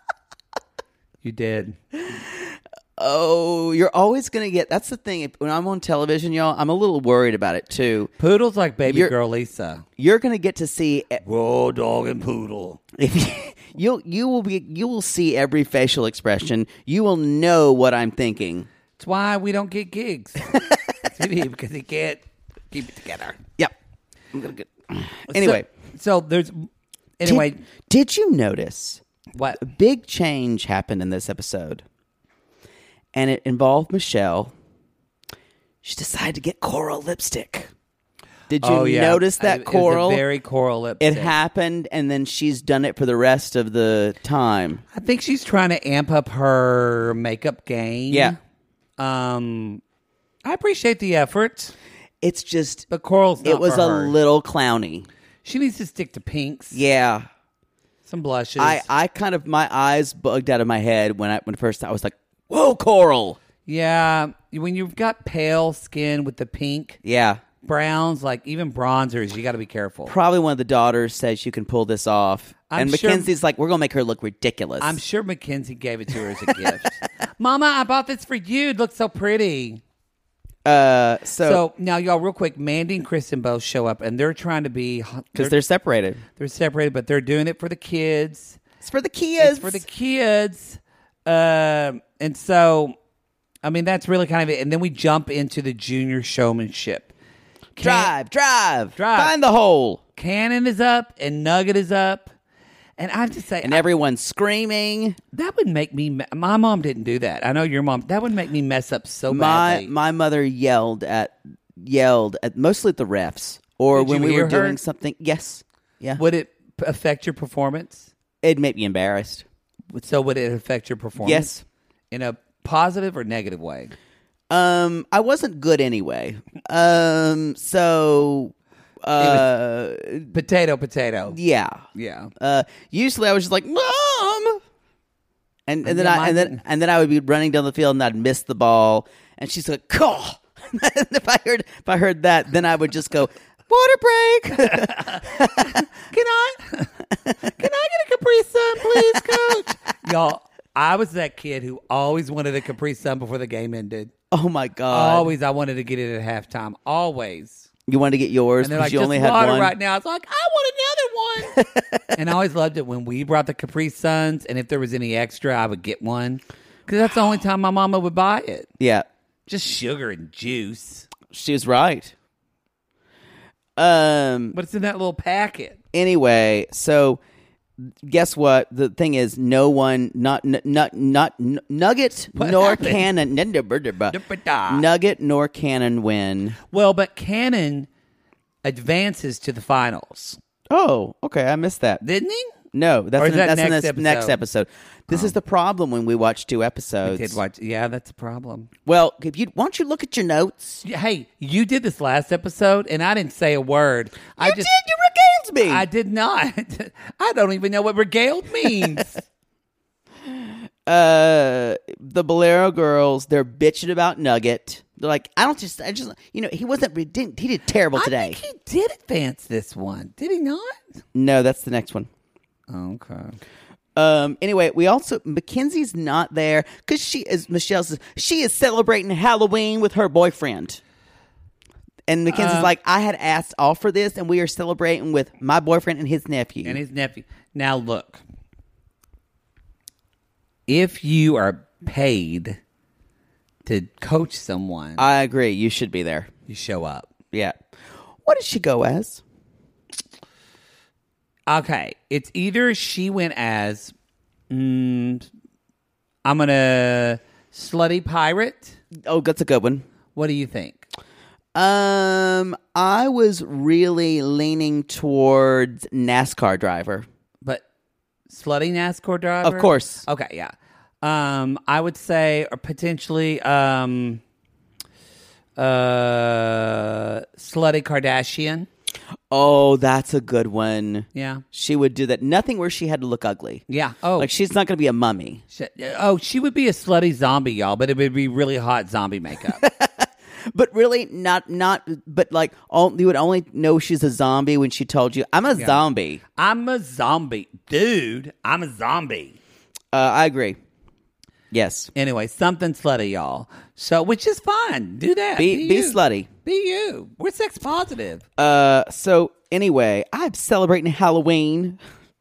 You did. Oh, you're always gonna get. That's the thing. If, when I'm on television, y'all, I'm a little worried about it too. Poodle's like baby You're- girl Lisa. You're gonna get to see. Whoa, dog and poodle. If you, you'll you will be you will see every facial expression. You will know what I'm thinking. It's why we don't get gigs. Because he can't keep it together. Yep. I'm gonna get. Anyway, So, so there's. Anyway, did, did you notice what? a big change happened in this episode? And it involved Michelle. She decided to get coral lipstick. Did you Oh, yeah. notice that It- it was a coral? very coral lipstick. It happened, and then she's done it for the rest of the time. I think she's trying to amp up her makeup game. Yeah. Um, I appreciate the effort, It's just, but coral's not it was for a her. little clowny. She needs to stick to pinks. Yeah. Some blushes. I, I kind of, my eyes bugged out of my head when I, when the first time I was like, whoa, coral. yeah. When you've got pale skin with the pink, Yeah. browns, like even bronzers, you got to be careful. Probably one of the daughters says you can pull this off. I'm and sure- Mackenzie's like, we're going to make her look ridiculous. I'm sure Mackenzie gave it to her as a gift. Mama, I bought this for you. It looks so pretty. Uh, so, So now, y'all, real quick, Mandy and Kristen both show up, and they're trying to be because they're, they're separated. they're separated, but they're doing it for the kids. It's for the kids. It's for the kids. Um, and so, I mean, that's really kind of it. And then we jump into the junior showmanship. Can- Drive, drive, Drive. Find the hole. Cannon is up, and Nugget is up. And I have to say, And I- everyone's screaming. that would make me. me- My mom didn't do that. I know your mom. That would make me mess up so My badly. my mother yelled at yelled at mostly at the refs or Did when you we hear were her? doing something. Yes, yeah. Would it p- affect your performance? It'd make me embarrassed. So would it affect your performance? Yes. In a positive or negative way? Um, I wasn't good anyway. Um, so uh, Potato, potato. yeah. Yeah. Uh, usually I was just like, Mom, and and then Yeah, I mine and then didn't. and then I would be running down the field and I'd miss the ball, and she's like, "Call." if I heard if I heard that, then I would just go, "Water break." Can I? Can I get a Capri Sun, please, Coach? Y'all, I was that kid who always wanted a Capri Sun before the game ended. Oh my god! Always, I wanted to get it at halftime. Always. You wanted to get yours And they're because like, you just only had water one. right now. It's like, I want another one. And I always loved it when we brought the Capri Suns, and if there was any extra, I would get one. Because that's the only time my mama would buy it. Yeah, Just sugar and juice. she was right. Um. But it's in that little packet. Anyway, so guess what? The thing is, no one, not n- not not n- Nugget What nor happened? Cannon, Nugget nor Cannon win. Well, but Cannon advances to the finals. Oh, okay, I missed that. Didn't he? No, that's Or is in, that that's in next this episode? next episode. This is the problem when we watch two I episodes. did watch. Yeah, that's a problem. Well, if you why don't you look at your notes? Hey, you did this last episode, and I didn't say a word. I You just, did. You regaled me. I did not. I don't even know what regaled means. Uh, the Bolero girls, they're bitching about Nugget. They're like, I don't just, I just, you know, he wasn't, he didn't, he did terrible today. I think he did advance this one. Did he not? No, that's the next one. Okay. Um. Anyway, we also Mackenzie's not there because she, as Michelle says, she is celebrating Halloween with her boyfriend. And Mackenzie's Um, like, I had asked all for this, and we are celebrating with my boyfriend and his nephew. And his nephew. Now look, if you are paid to coach someone, I agree. You should be there. you show up. Yeah. What did she go as? Okay, it's either she went as, mm, I'm gonna slutty pirate. Oh, that's a good one. What do you think? Um, I was really leaning towards NASCAR driver. But slutty NASCAR driver, Of course. Okay, yeah. Um, I would say, or potentially, um, uh, slutty Kardashian. Oh, that's a good one. Yeah, She would do that. Nothing where she had to look ugly. yeah. Oh, Like, she's not going to be a mummy. She, oh, she would be a slutty zombie, y'all, but it would be really hot zombie makeup. But really, not, not, but like, all, you would only know she's a zombie when she told you, I'm a zombie. I'm a zombie. Dude, I'm a zombie. Uh, I agree. Yes. Anyway, something slutty, y'all. So, which is fine. Do that. Be, be you. slutty. Be you. We're sex positive. Uh, so anyway, I'm celebrating Halloween.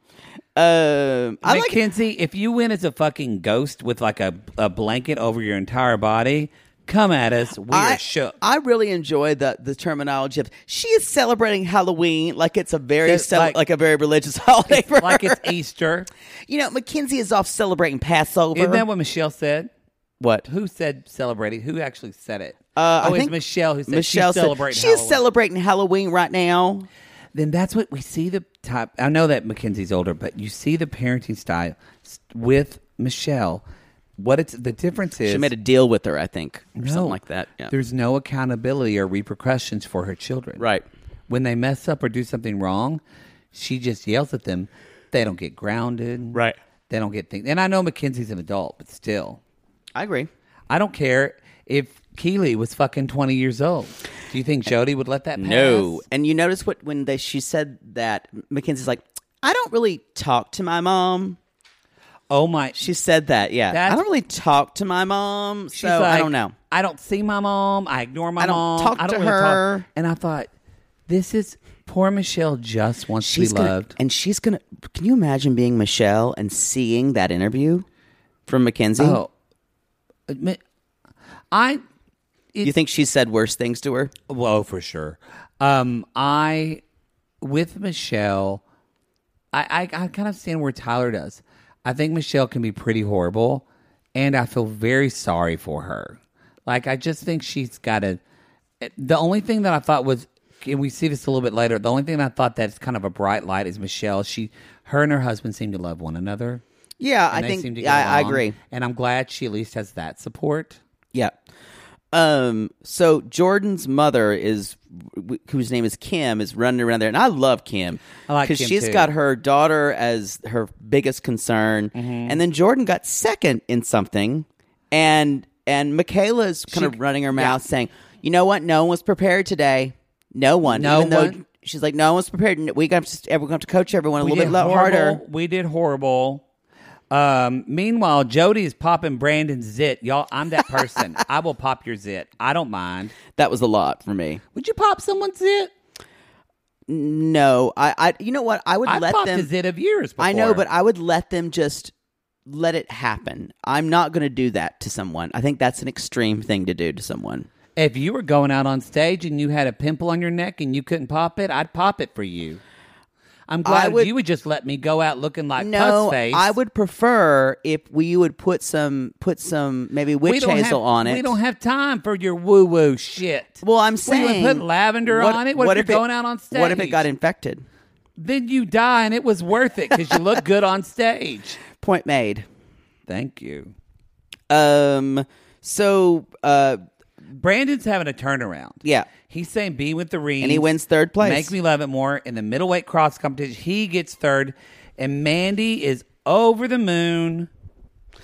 Um, I like Mackenzie, if you went as a fucking ghost with like a, a blanket over your entire body, come at us. We I, are shook. I really enjoy the the terminology of she is celebrating Halloween like it's a very It's cel- like, like- a very religious holiday for like her. it's Easter. You know, Mackenzie is off celebrating Passover. Isn't that what Michelle said? What? Who said celebrating? Who actually said it? Uh, oh, I it's think Michelle who said Michelle she's said celebrating she is Halloween. celebrating Halloween right now. Then that's what we see the type. I know that Mackenzie's older, but you see the parenting style s- with Michelle. What it's the difference is She made a deal with her, I think, or no, something like that. Yeah. There's no accountability or repercussions for her children. Right. When they mess up or do something wrong, she just yells at them. They don't get grounded. Right. They don't get things. And I know Mackenzie's an adult, but still, I agree. I don't care if Keely was fucking twenty years old. Do you think Jody would let that pass? No. And you notice what when they she said that Mackenzie's like, I don't really talk to my mom. Oh my. She said that, yeah. That's- I don't really talk to my mom, She's so like, I don't know. I don't see my mom. I ignore my I don't mom. talk I don't to really her. Talk. And I thought, this is poor Michelle just wants She's to be gonna, loved. and she's gonna. Can you imagine being Michelle and seeing that interview from Mackenzie? Oh, admit- I. You think she said worse things to her? Well, for sure. Um, I with Michelle, I, I I kind of stand where Tyler does. I think Michelle can be pretty horrible, and I feel very sorry for her. Like I just think she's got a. The only thing that I thought was, and we see this a little bit later. The only thing that I thought that's kind of a bright light is Michelle. She, her, and her husband seem to love one another. Yeah, and I they think seem to yeah, get I, I along, agree. and I'm glad she at least has that support. Yeah. Um. So Jordan's mother is, whose name is Kim, is running around there, and I love Kim. I like because Kim, she's too. got her daughter as her biggest concern, Mm-hmm. and then Jordan got second in something, and and Michaela's kind She- of running her mouth saying, "You know what? No one was prepared today. No one. No Even though one? she's like, no one's prepared. We got to, we're going to coach everyone a We little did bit lo- horrible. harder." We did horrible. Um, meanwhile, Jody's popping Brandon's zit. Y'all, I'm that person. I will pop your zit. I don't mind. That was a lot for me. Would you pop someone's zit? No, I, I, you know what? I would I've let popped them. a zit of years before. I know, but I would let them just let it happen. I'm not going to do that to someone. I think that's an extreme thing to do to someone. if you were going out on stage and you had a pimple on your neck and you couldn't pop it, I'd pop it for you. I'm glad would- you would just let me go out looking like No, Puss Face. I would prefer if we would put some put some maybe We witch don't hazel have, on it. We don't have time for your woo woo shit. Well, I'm We saying would put lavender on it. What, if you're going out on stage? What if it got infected? Then you die and it was worth it because you look good on stage. Point made. Thank you. Um. So, uh, Brandon's having a turnaround. yeah, He's saying be with the Reeds. and he wins third place. Make me love it more. In the middleweight cross competition, he gets third. And Mandy is over the moon.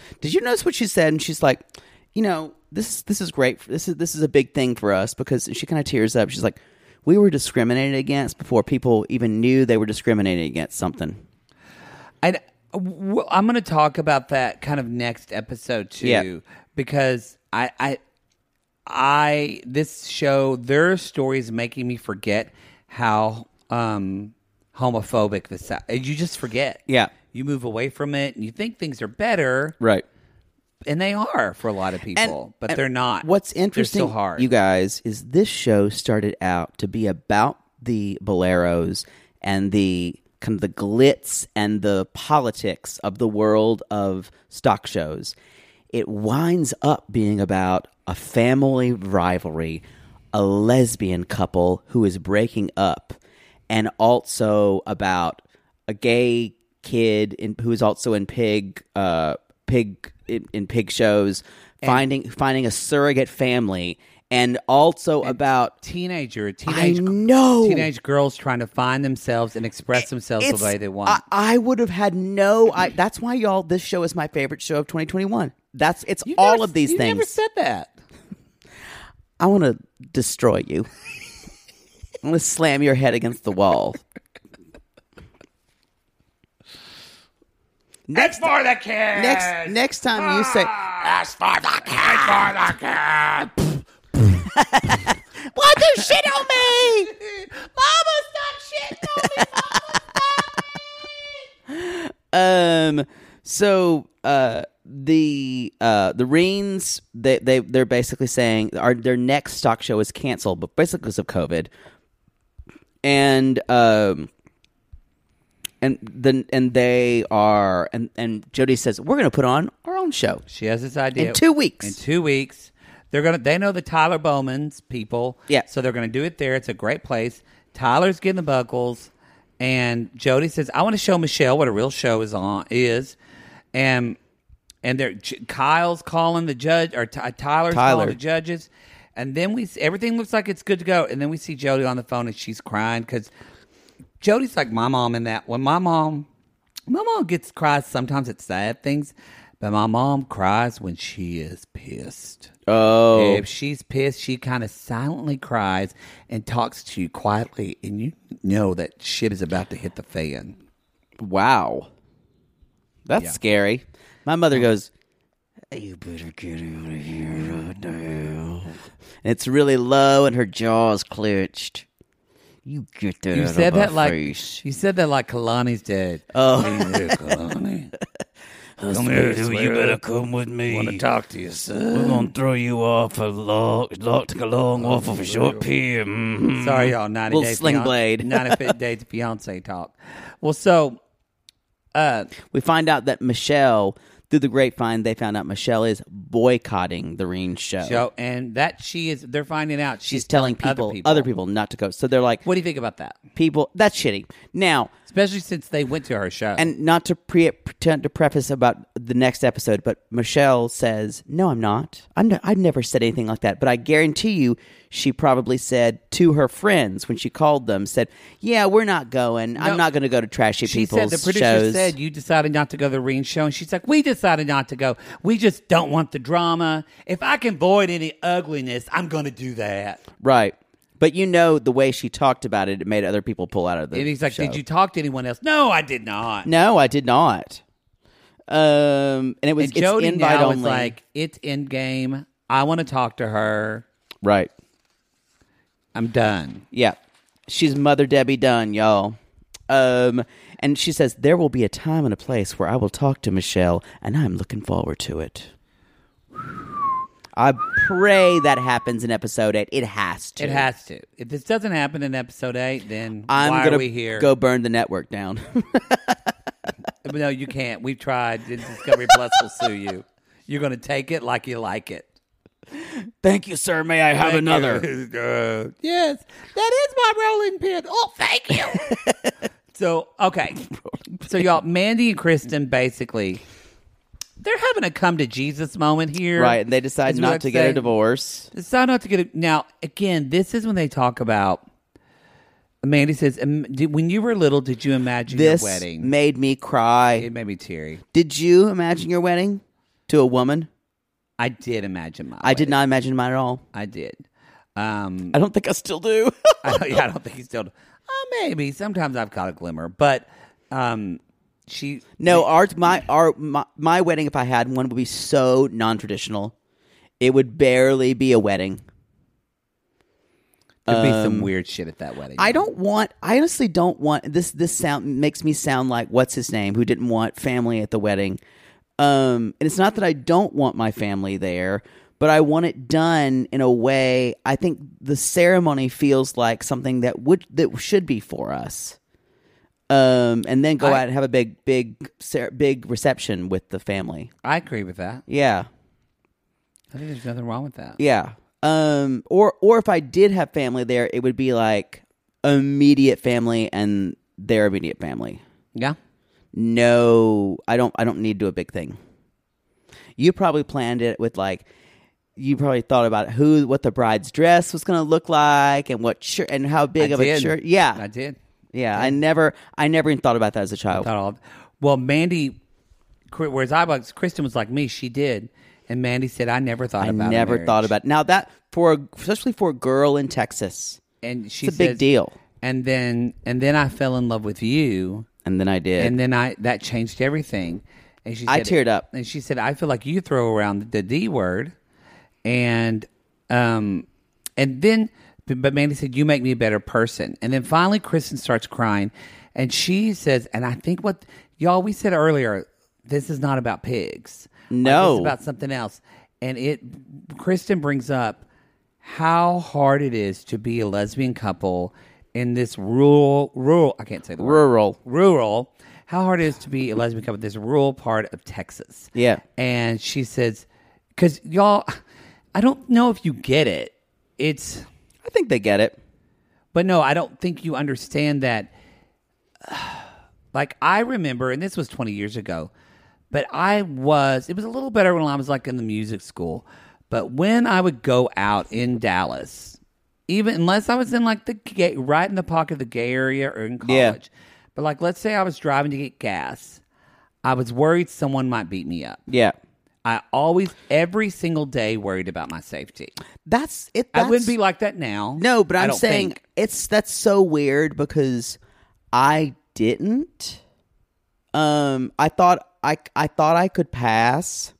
Did you notice what she said? And she's like, you know, this this is great. This is this is a big thing for us because she kind of tears up. She's like, we were discriminated against before people even knew they were discriminated against something. I, w- I'm going to talk about that kind of next episode too, Yeah. because I, I, I, this show, their stories making me forget how um, homophobic this. You just forget. Yeah. You move away from it, and you think things are better, Right. and they are for a lot of people, And- but and they're not. What's They're interesting, still hard. you guys, is this show started out to be about the boleros and the kind of the glitz and the politics of the world of stock shows. It winds up being about a family rivalry, a lesbian couple who is breaking up, and also about a gay kid in, who is also in pig uh, pig in, in pig shows, finding finding a surrogate family, and also about teenager, teenage, I know. teenage girls trying to find themselves and express themselves It's- the way they want. I, I would have had no. I, that's why y'all. This show is my favorite show of twenty twenty-one. That's it's You all never- of these you things. never said that. I want to destroy you. I want to slam your head against the wall. Next, for the kids. next, next time you say, That's for the kids. For the kids. "Why do shit on me?" Mama, stop shitting on me. Um. So, uh, the uh the Reens they they they're basically saying our their next stock show is canceled, but basically because of COVID. And um. And then and they are and and Jody says we're going to put on our own show She has this idea in two weeks. In two weeks, they're gonna. They know the Tyler Bowman's people. Yeah. So they're gonna do it there. It's a great place. Tyler's getting the buckles, and Jody says, "I want to show Michelle what a real show is on is," and and they're J- Kyle's calling the judge or Ty Tyler's Tyler. calling the judges, and then we everything looks like it's good to go, and then we see Jody on the phone and she's crying because Jody's like my mom in that when my mom, my mom gets cries sometimes at sad things, but my mom cries when she is pissed. Oh, If she's pissed, she kind of silently cries and talks to you quietly, and you know that shit is about to hit the fan. wow, that's Yeah. scary. My mother goes, "You better get out of here right now." And it's really low, and her jaw's clenched. You get that You out said of my that like face. you said that like Kalani's dead. Oh. Hey there, Kalani. Come here, you better come with me. Want to talk to you, son? We're gonna throw you off a long, long, take a long off of a short pier. Mm-hmm. Sorry, y'all. ninety Little days sling Fian- blade. ninety days fiance talk. Well, so uh, We find out that Michelle, through the grapevine, they found out Michelle is boycotting the Reen show. show and that she is. They're finding out she's, She's telling people, other people, not to go. So they're like, What do you think about that? people, that's shitty. Now, Especially since they went to her show. and not to pre- pretend to preface about the next episode, but Michelle says, "No, I'm not. I'm no, I've never said anything like that." But I guarantee you, she probably said to her friends when she called them, said, "Yeah, we're not going. No. I'm not going to go to trashy she people's said the producer shows." said you decided not to go to the Reen show, and she's like, "We decided not to go. We just don't want the drama. If I can avoid any ugliness, I'm going to do that." Right. But you know the way she talked about it, it made other people pull out of the And he's like, show. "Did you talk to anyone else?" No, I did not. No, I did not. Um, and it was And Jody it's invite now only. is like, "It's in game. I want to talk to her. Right. I'm done." Yeah. She's Mother Debbie Dunn, y'all. Um, and she says, there will be a time and a place where I will talk to Michelle, and I'm looking forward to it. I pray that happens in episode eight. It has to. It has to. If this doesn't happen in episode eight, then I'm why gonna are we here? go burn the network down. No, you can't. We've tried. Discovery Plus will sue you. You're going to take it like you like it. Thank you, sir. May I have Thank another? you. Uh, yes, that is my rolling pin. Oh, thank you. So, okay. So, y'all, Mandy and Kristen basically, they're having a come to Jesus moment here. Right, and they decide As we not like to get say. a divorce. Decide not to get a. Now, again, this is when they talk about. Mandy says, "Im- did- when you were little, did you imagine This your wedding?" made me cry. It made me teary. Did you imagine your wedding? to a woman. I did imagine my. I did wedding. not imagine mine at all. I did. Um, I don't think I still do. I don't, yeah, I don't think he's still. Uh, maybe sometimes I've caught a glimmer, but um, she. No, ours, my, our, my, my wedding, if I had one, would be so non-traditional. It would barely be a wedding. There'd be some Um, weird shit at that wedding. I don't want. I honestly don't want this. This sound makes me sound like what's his name, who didn't want family at the wedding. Um, and it's not that I don't want my family there, but I want it done in a way. I think the ceremony feels like something that would that should be for us. Um, and then go I- out and have a big, big, cer- big reception with the family. I agree with that. Yeah, I think there's nothing wrong with that. yeah. Um, or or if I did have family there, it would be like immediate family and their immediate family. Yeah. No, I don't. I don't need to do a big thing. You probably planned it with like, you probably thought about who, what the bride's dress was going to look like, and what shirt, and how big I of did. a shirt. Yeah, I did. yeah. I never, I never even thought about that as a I child. thought all. Well, Mandy, whereas I was, Kristen was like me. She did, and Mandy said, "I never thought I about. a never marriage." thought about now that for a, especially for a girl in Texas, And she it's a big says- deal. And then, and then I fell in love with you. And then I did. And then I that changed everything. And she said, I teared up. And she said, I feel like you throw around the D word. And um and then but Mandy said, you make me a better person. And then finally Kristen starts crying. And she says, and I think what y'all we said earlier, this is not about pigs. Like, No. it's about something else. And it Kristen brings up how hard it is to be a lesbian couple in this rural, rural, I can't say the word. Rural. Rural. How hard it is to be a lesbian couple in this rural part of Texas. Yeah. And she says, because y'all, I don't know if you get it. It's, I think they get it. but no, I don't think you understand that. Like, I remember, and this was twenty years ago, but I was, it was a little better when I was like in the music school. But when I would go out in Dallas, even unless I was in like the gay, right in the pocket of the gay area or in college, Yeah. but like let's say I was driving to get gas, I was worried someone might beat me up. Yeah. I always, every single day, worried about my safety. That's it. That's, I wouldn't be like that now. No, but I I'm don't saying think. it's that's so weird because I didn't. Um, I thought I I thought I could pass.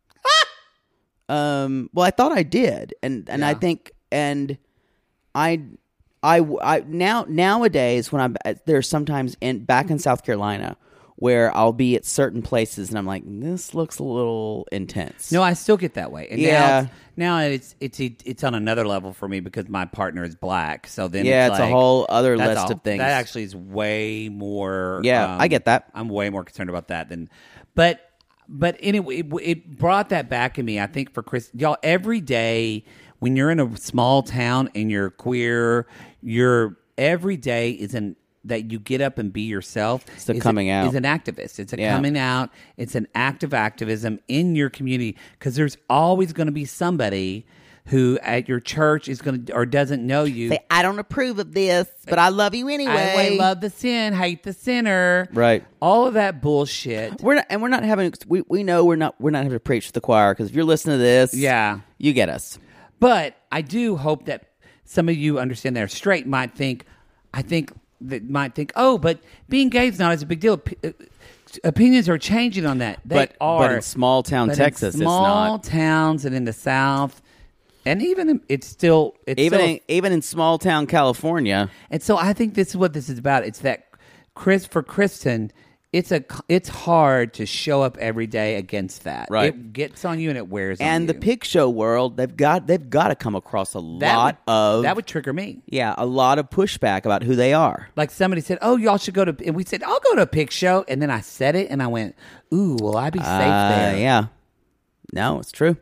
um, well, I thought I did, and and I Yeah. think and I. I, I now nowadays when I'm there's sometimes in back in South Carolina where I'll be at certain places and I'm like, this looks a little intense. No, I still get that way. And Yeah. now, now it's it's it's on another level for me because my partner is black. So then Yeah, it's, it's a like, whole other that's list a- of things. That actually is way more. Yeah, um, I get that. I'm way more concerned about that than, but but anyway, it, it brought that back in me. I think for Chris, y'all, every day when you're in a small town and you're queer, you're every day is an that you get up and be yourself. It's the is coming a, out. Is an activist. It's a Yeah. coming out. It's an act of activism in your community because there's always going to be somebody who at your church is going to or doesn't know you. Say, I don't approve of this, but I love you anyway. I love the sin, hate the sinner. Right. All of that bullshit. We're not, and we're not having. We, we know we're not. We're not having to preach to the choir because if you're listening to this, Yeah. you get us. But I do hope that some of you understand that are straight might think, I think that might think, oh, but being gay is not as a big deal. P- uh, opinions are changing on that. They But are. but in small town But in Texas, small it's not. towns and in the South, and even in, it's still it's Even still, in, even in small town California, and so I think this is what this is about. It's that Chris for Kristen. It's a it's hard to show up every day against that. Right. It gets on you and it wears on and you. the pig show world, they've got they've got to come across a that lot would, of that would trigger me. yeah, a lot of pushback about who they are. Like somebody said, "Oh, y'all should go to," and we said, "I'll go to a pig show," and then I said it, and I went, "Ooh, will I be safe Uh, there?" yeah, no, it's true.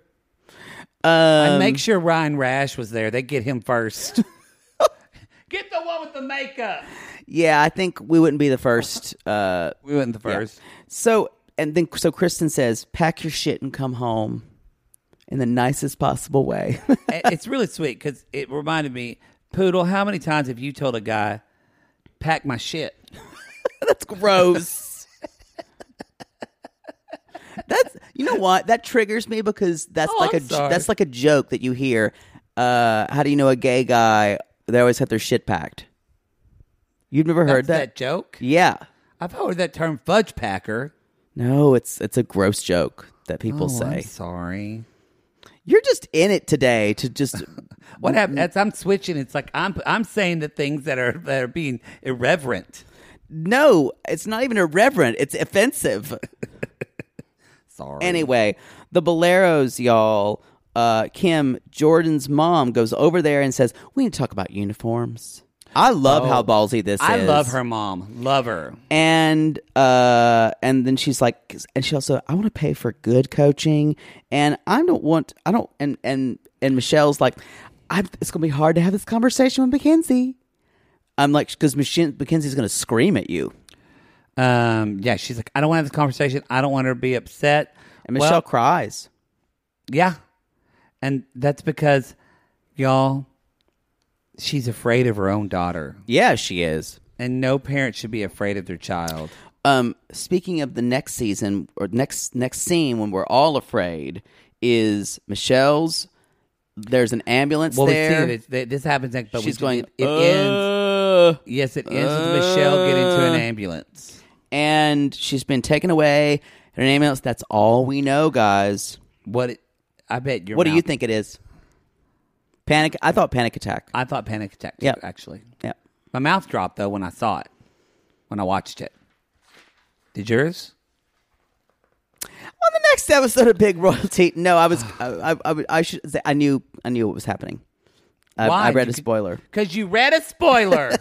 I'd Um, make sure Ryan Rash was there. They get him first. Get the one with the makeup. yeah, I think we wouldn't be the first. Uh, We went the first. So and then so Kristen says, "Pack your shit and come home," in the nicest possible way. And it's really sweet because it reminded me, Poodle. How many times have you told a guy, "Pack my shit"? That's gross. That's You know what? That triggers me because that's Oh, like I'm a sorry. that's like a joke that you hear. Uh, how do you know a gay guy? They always have their shit packed. You've never heard That's that? that joke? Yeah. I've heard that term fudge packer. No, it's it's a gross joke that people Oh, say. I'm sorry. You're just in it today to just. What happened? As I'm switching, it's like I'm I'm saying the things that are that are being irreverent. No, it's not even irreverent. It's offensive. Sorry. Anyway, the Boleros, y'all. Uh, Kim, Jordan's mom, goes over there and says, "We need to talk about uniforms." I love Oh, how ballsy this I is. love her mom. Love her. And uh, and then she's like, and she also, I want to pay for good coaching, and I don't want, I don't, and and and Michelle's like, I'm, it's gonna be hard to have this conversation with Mackenzie. I'm like, because Mackenzie's gonna scream at you, Um, yeah, she's like, I don't want to have this conversation. I don't want her to be upset. and Michelle Well, cries. yeah, and that's because y'all, she's afraid of her own daughter, Yeah, she is. and no parent should be afraid of their child. Um, speaking of the next season or next next scene when we're all afraid is Michelle's. There's an ambulance Well, there. we see that this happens next, but She's we, going. It, it ends. "Uh," Yes, it ends with Michelle getting to an ambulance. and she's been taken away in an ambulance. That's all we know, guys. What? It, I bet your What do you mouth- think it is? Panic. I thought panic attack. I thought panic attack. Too, Yep. actually. Yeah. My mouth dropped though when I saw it, when I watched it. Did yours? On the next episode of Big Royalty, no, I was. I, I, I, I should. Say, I knew. I knew what was happening. I, Why? I read You a could- spoiler. Because you read a spoiler.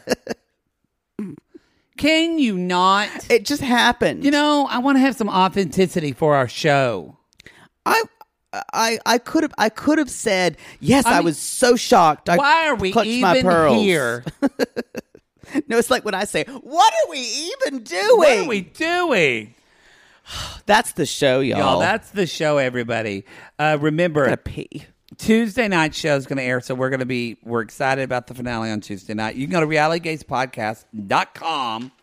Can you not? It just happened. You know, I want to have some authenticity for our show. I. I, I could have I could have said yes. I, I mean, was so shocked. I Why are we clutched my even pearls. here? No, it's like when I say, "What are we even doing?" What are we doing? That's the show, y'all. Y'all, that's the show, everybody. Uh, remember, gotta pee. Tuesday night show is going to air, so we're going to be, we're excited about the finale on Tuesday night. You can go to reality gaze podcast dot com.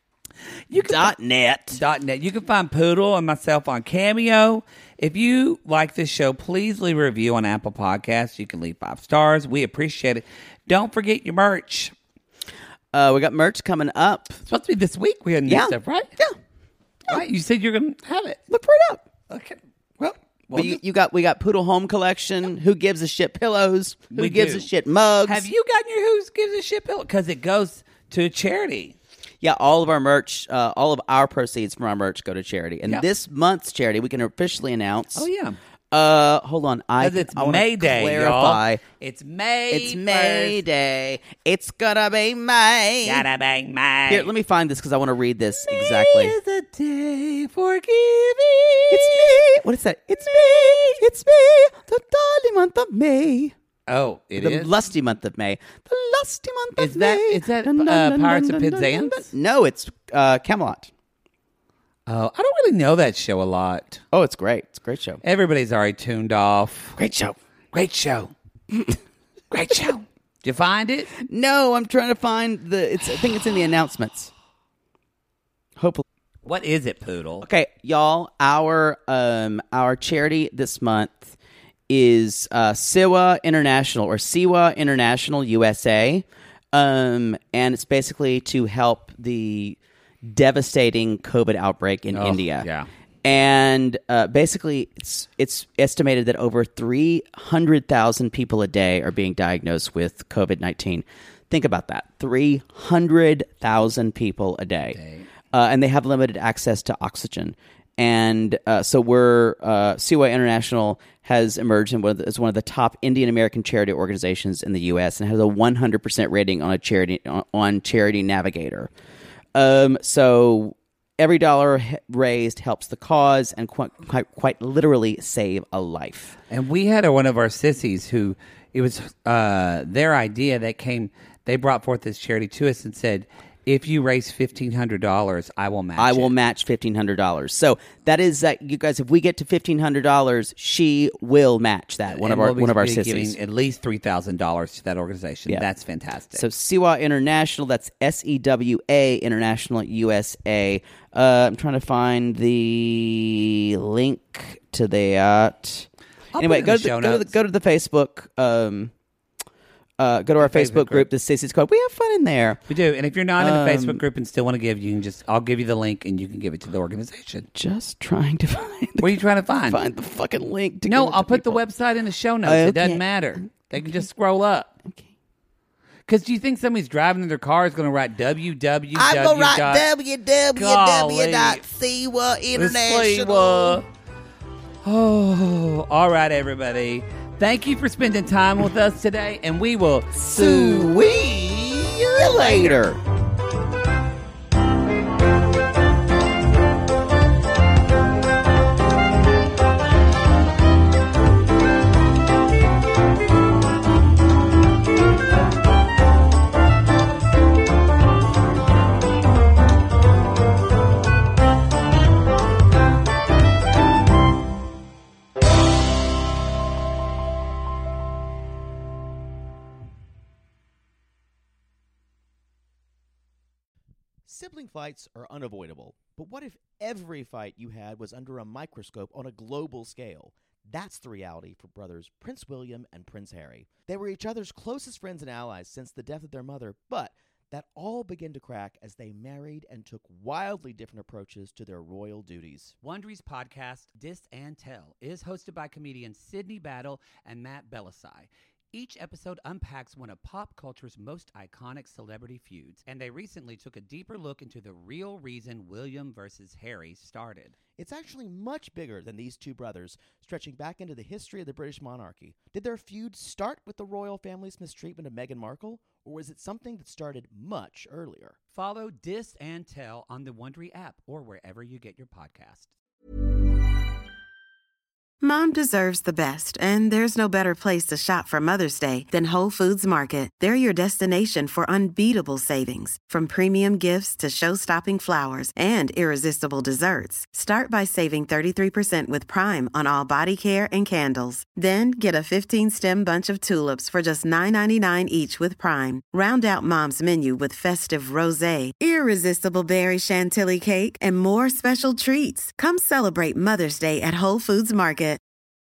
You can Dot net. Dot net. You can find Poodle and myself on Cameo. If you like this show, please leave a review on Apple Podcasts. You can leave five stars. We appreciate it. Don't forget your merch. Uh, we got merch coming up. It's supposed to be this week. We had new Yeah. stuff, right? Yeah. Right. You said you're going to have it. Look for it up. Okay. Well, But well you, you got we got Poodle Home Collection. Who gives a shit pillows? Who We gives do. a shit mugs? have you gotten your Who's Gives a Shit pillow? Because it goes to a charity. Yeah, all of our merch, uh, all of our proceeds from our merch go to charity. And Yeah. this month's charity, we can officially announce. Oh, yeah. Uh, hold on. I Because it's I wanna May Day, clarify. y'all. It's May. It's May Day. It's gonna be May. Gotta be May. Here, let me find this because I want to read this exactly. May is a day for giving. It's me. What is that? It's me. It's me. The darling month of May. Oh, it the is? lusty month of May. The lusty month Is of that- May. is that, Dun, dun, uh, dun, Pirates dun, of dun, dun, dun, Penzance? dun. No, it's uh, Camelot. Oh, I don't really know that show a lot. Oh, it's great. It's a great show. Everybody's already tuned off. Great show. Great show. Great show. Did you find it? No, I'm trying to find the. It's. I think it's in the announcements. Hopefully. What is it, Poodle? Okay, y'all. Our um our charity this month is uh, Siwa International or Siwa International U S A, um, and it's basically to help the devastating COVID outbreak in Oh, India. yeah. And uh, basically, it's it's estimated that over three hundred thousand people a day are being diagnosed with COVID nineteen. Think about that: three hundred thousand people a day, uh, and they have limited access to oxygen. And uh, so, we're uh, Siwa International has emerged in one of the, as one of the top Indian American charity organizations in the U S and has a one hundred percent rating on a charity on, on Charity Navigator. Um, so. Every dollar h- raised helps the cause and quite, quite, quite literally save a life. And we had a, one of our sissies who, it was uh, their idea that came, they brought forth this charity to us and said, if you raise fifteen hundred dollars, I will match I will it. match fifteen hundred dollars. So that is that, you guys, if we get to fifteen hundred dollars, she will match that, one And of our we'll be one of our giving sissies. at least three thousand dollars to that organization. Yeah. That's fantastic. So Siwa International, that's S E W A International U S A. Uh, I'm trying to find the link to that. I'll Anyway, put it go in to, the the, show go, to the, notes. go to the Facebook. Um, uh, go to our The Facebook Facebook group, group. the Sissy's Code. We have fun in there. We do. And if you're not in the Um, Facebook group and still want to give, you can just, I'll give you the link and you can give it to the organization. Just trying to find. The, What are you trying to find? Find the fucking link. To No, give it to I'll put the people. website in the show notes. Okay. It doesn't matter. They can just scroll up. Okay. Because do you think somebody's driving in their car is going to write www? I'm gonna write dot- w w w dot siwa international. Oh, all right, everybody. Thank you for spending time with us today, and we will See you later. Sibling fights are unavoidable, but what if every fight you had was under a microscope on a global scale? That's the reality for brothers Prince William and Prince Harry. They were each other's closest friends and allies since the death of their mother, but that all began to crack as they married and took wildly different approaches to their royal duties. Wondery's podcast, Dis and Tell, is hosted by comedians Sydney Battle and Matt Belisai. Each episode unpacks one of pop culture's most iconic celebrity feuds, and they recently took a deeper look into the real reason William versus Harry started. It's actually much bigger than these two brothers, stretching back into the history of the British monarchy. Did their feud start with the royal family's mistreatment of Meghan Markle, or was it something that started much earlier? Follow Dis and Tell on the Wondery app or wherever you get your podcasts. Mom deserves the best, and there's no better place to shop for Mother's Day than Whole Foods Market. They're your destination for unbeatable savings, from premium gifts to show-stopping flowers and irresistible desserts. Start by saving thirty-three percent with Prime on all body care and candles. Then get a fifteen-stem bunch of tulips for just nine ninety-nine each with Prime. Round out Mom's menu with festive rosé, irresistible berry chantilly cake, and more special treats. Come celebrate Mother's Day at Whole Foods Market.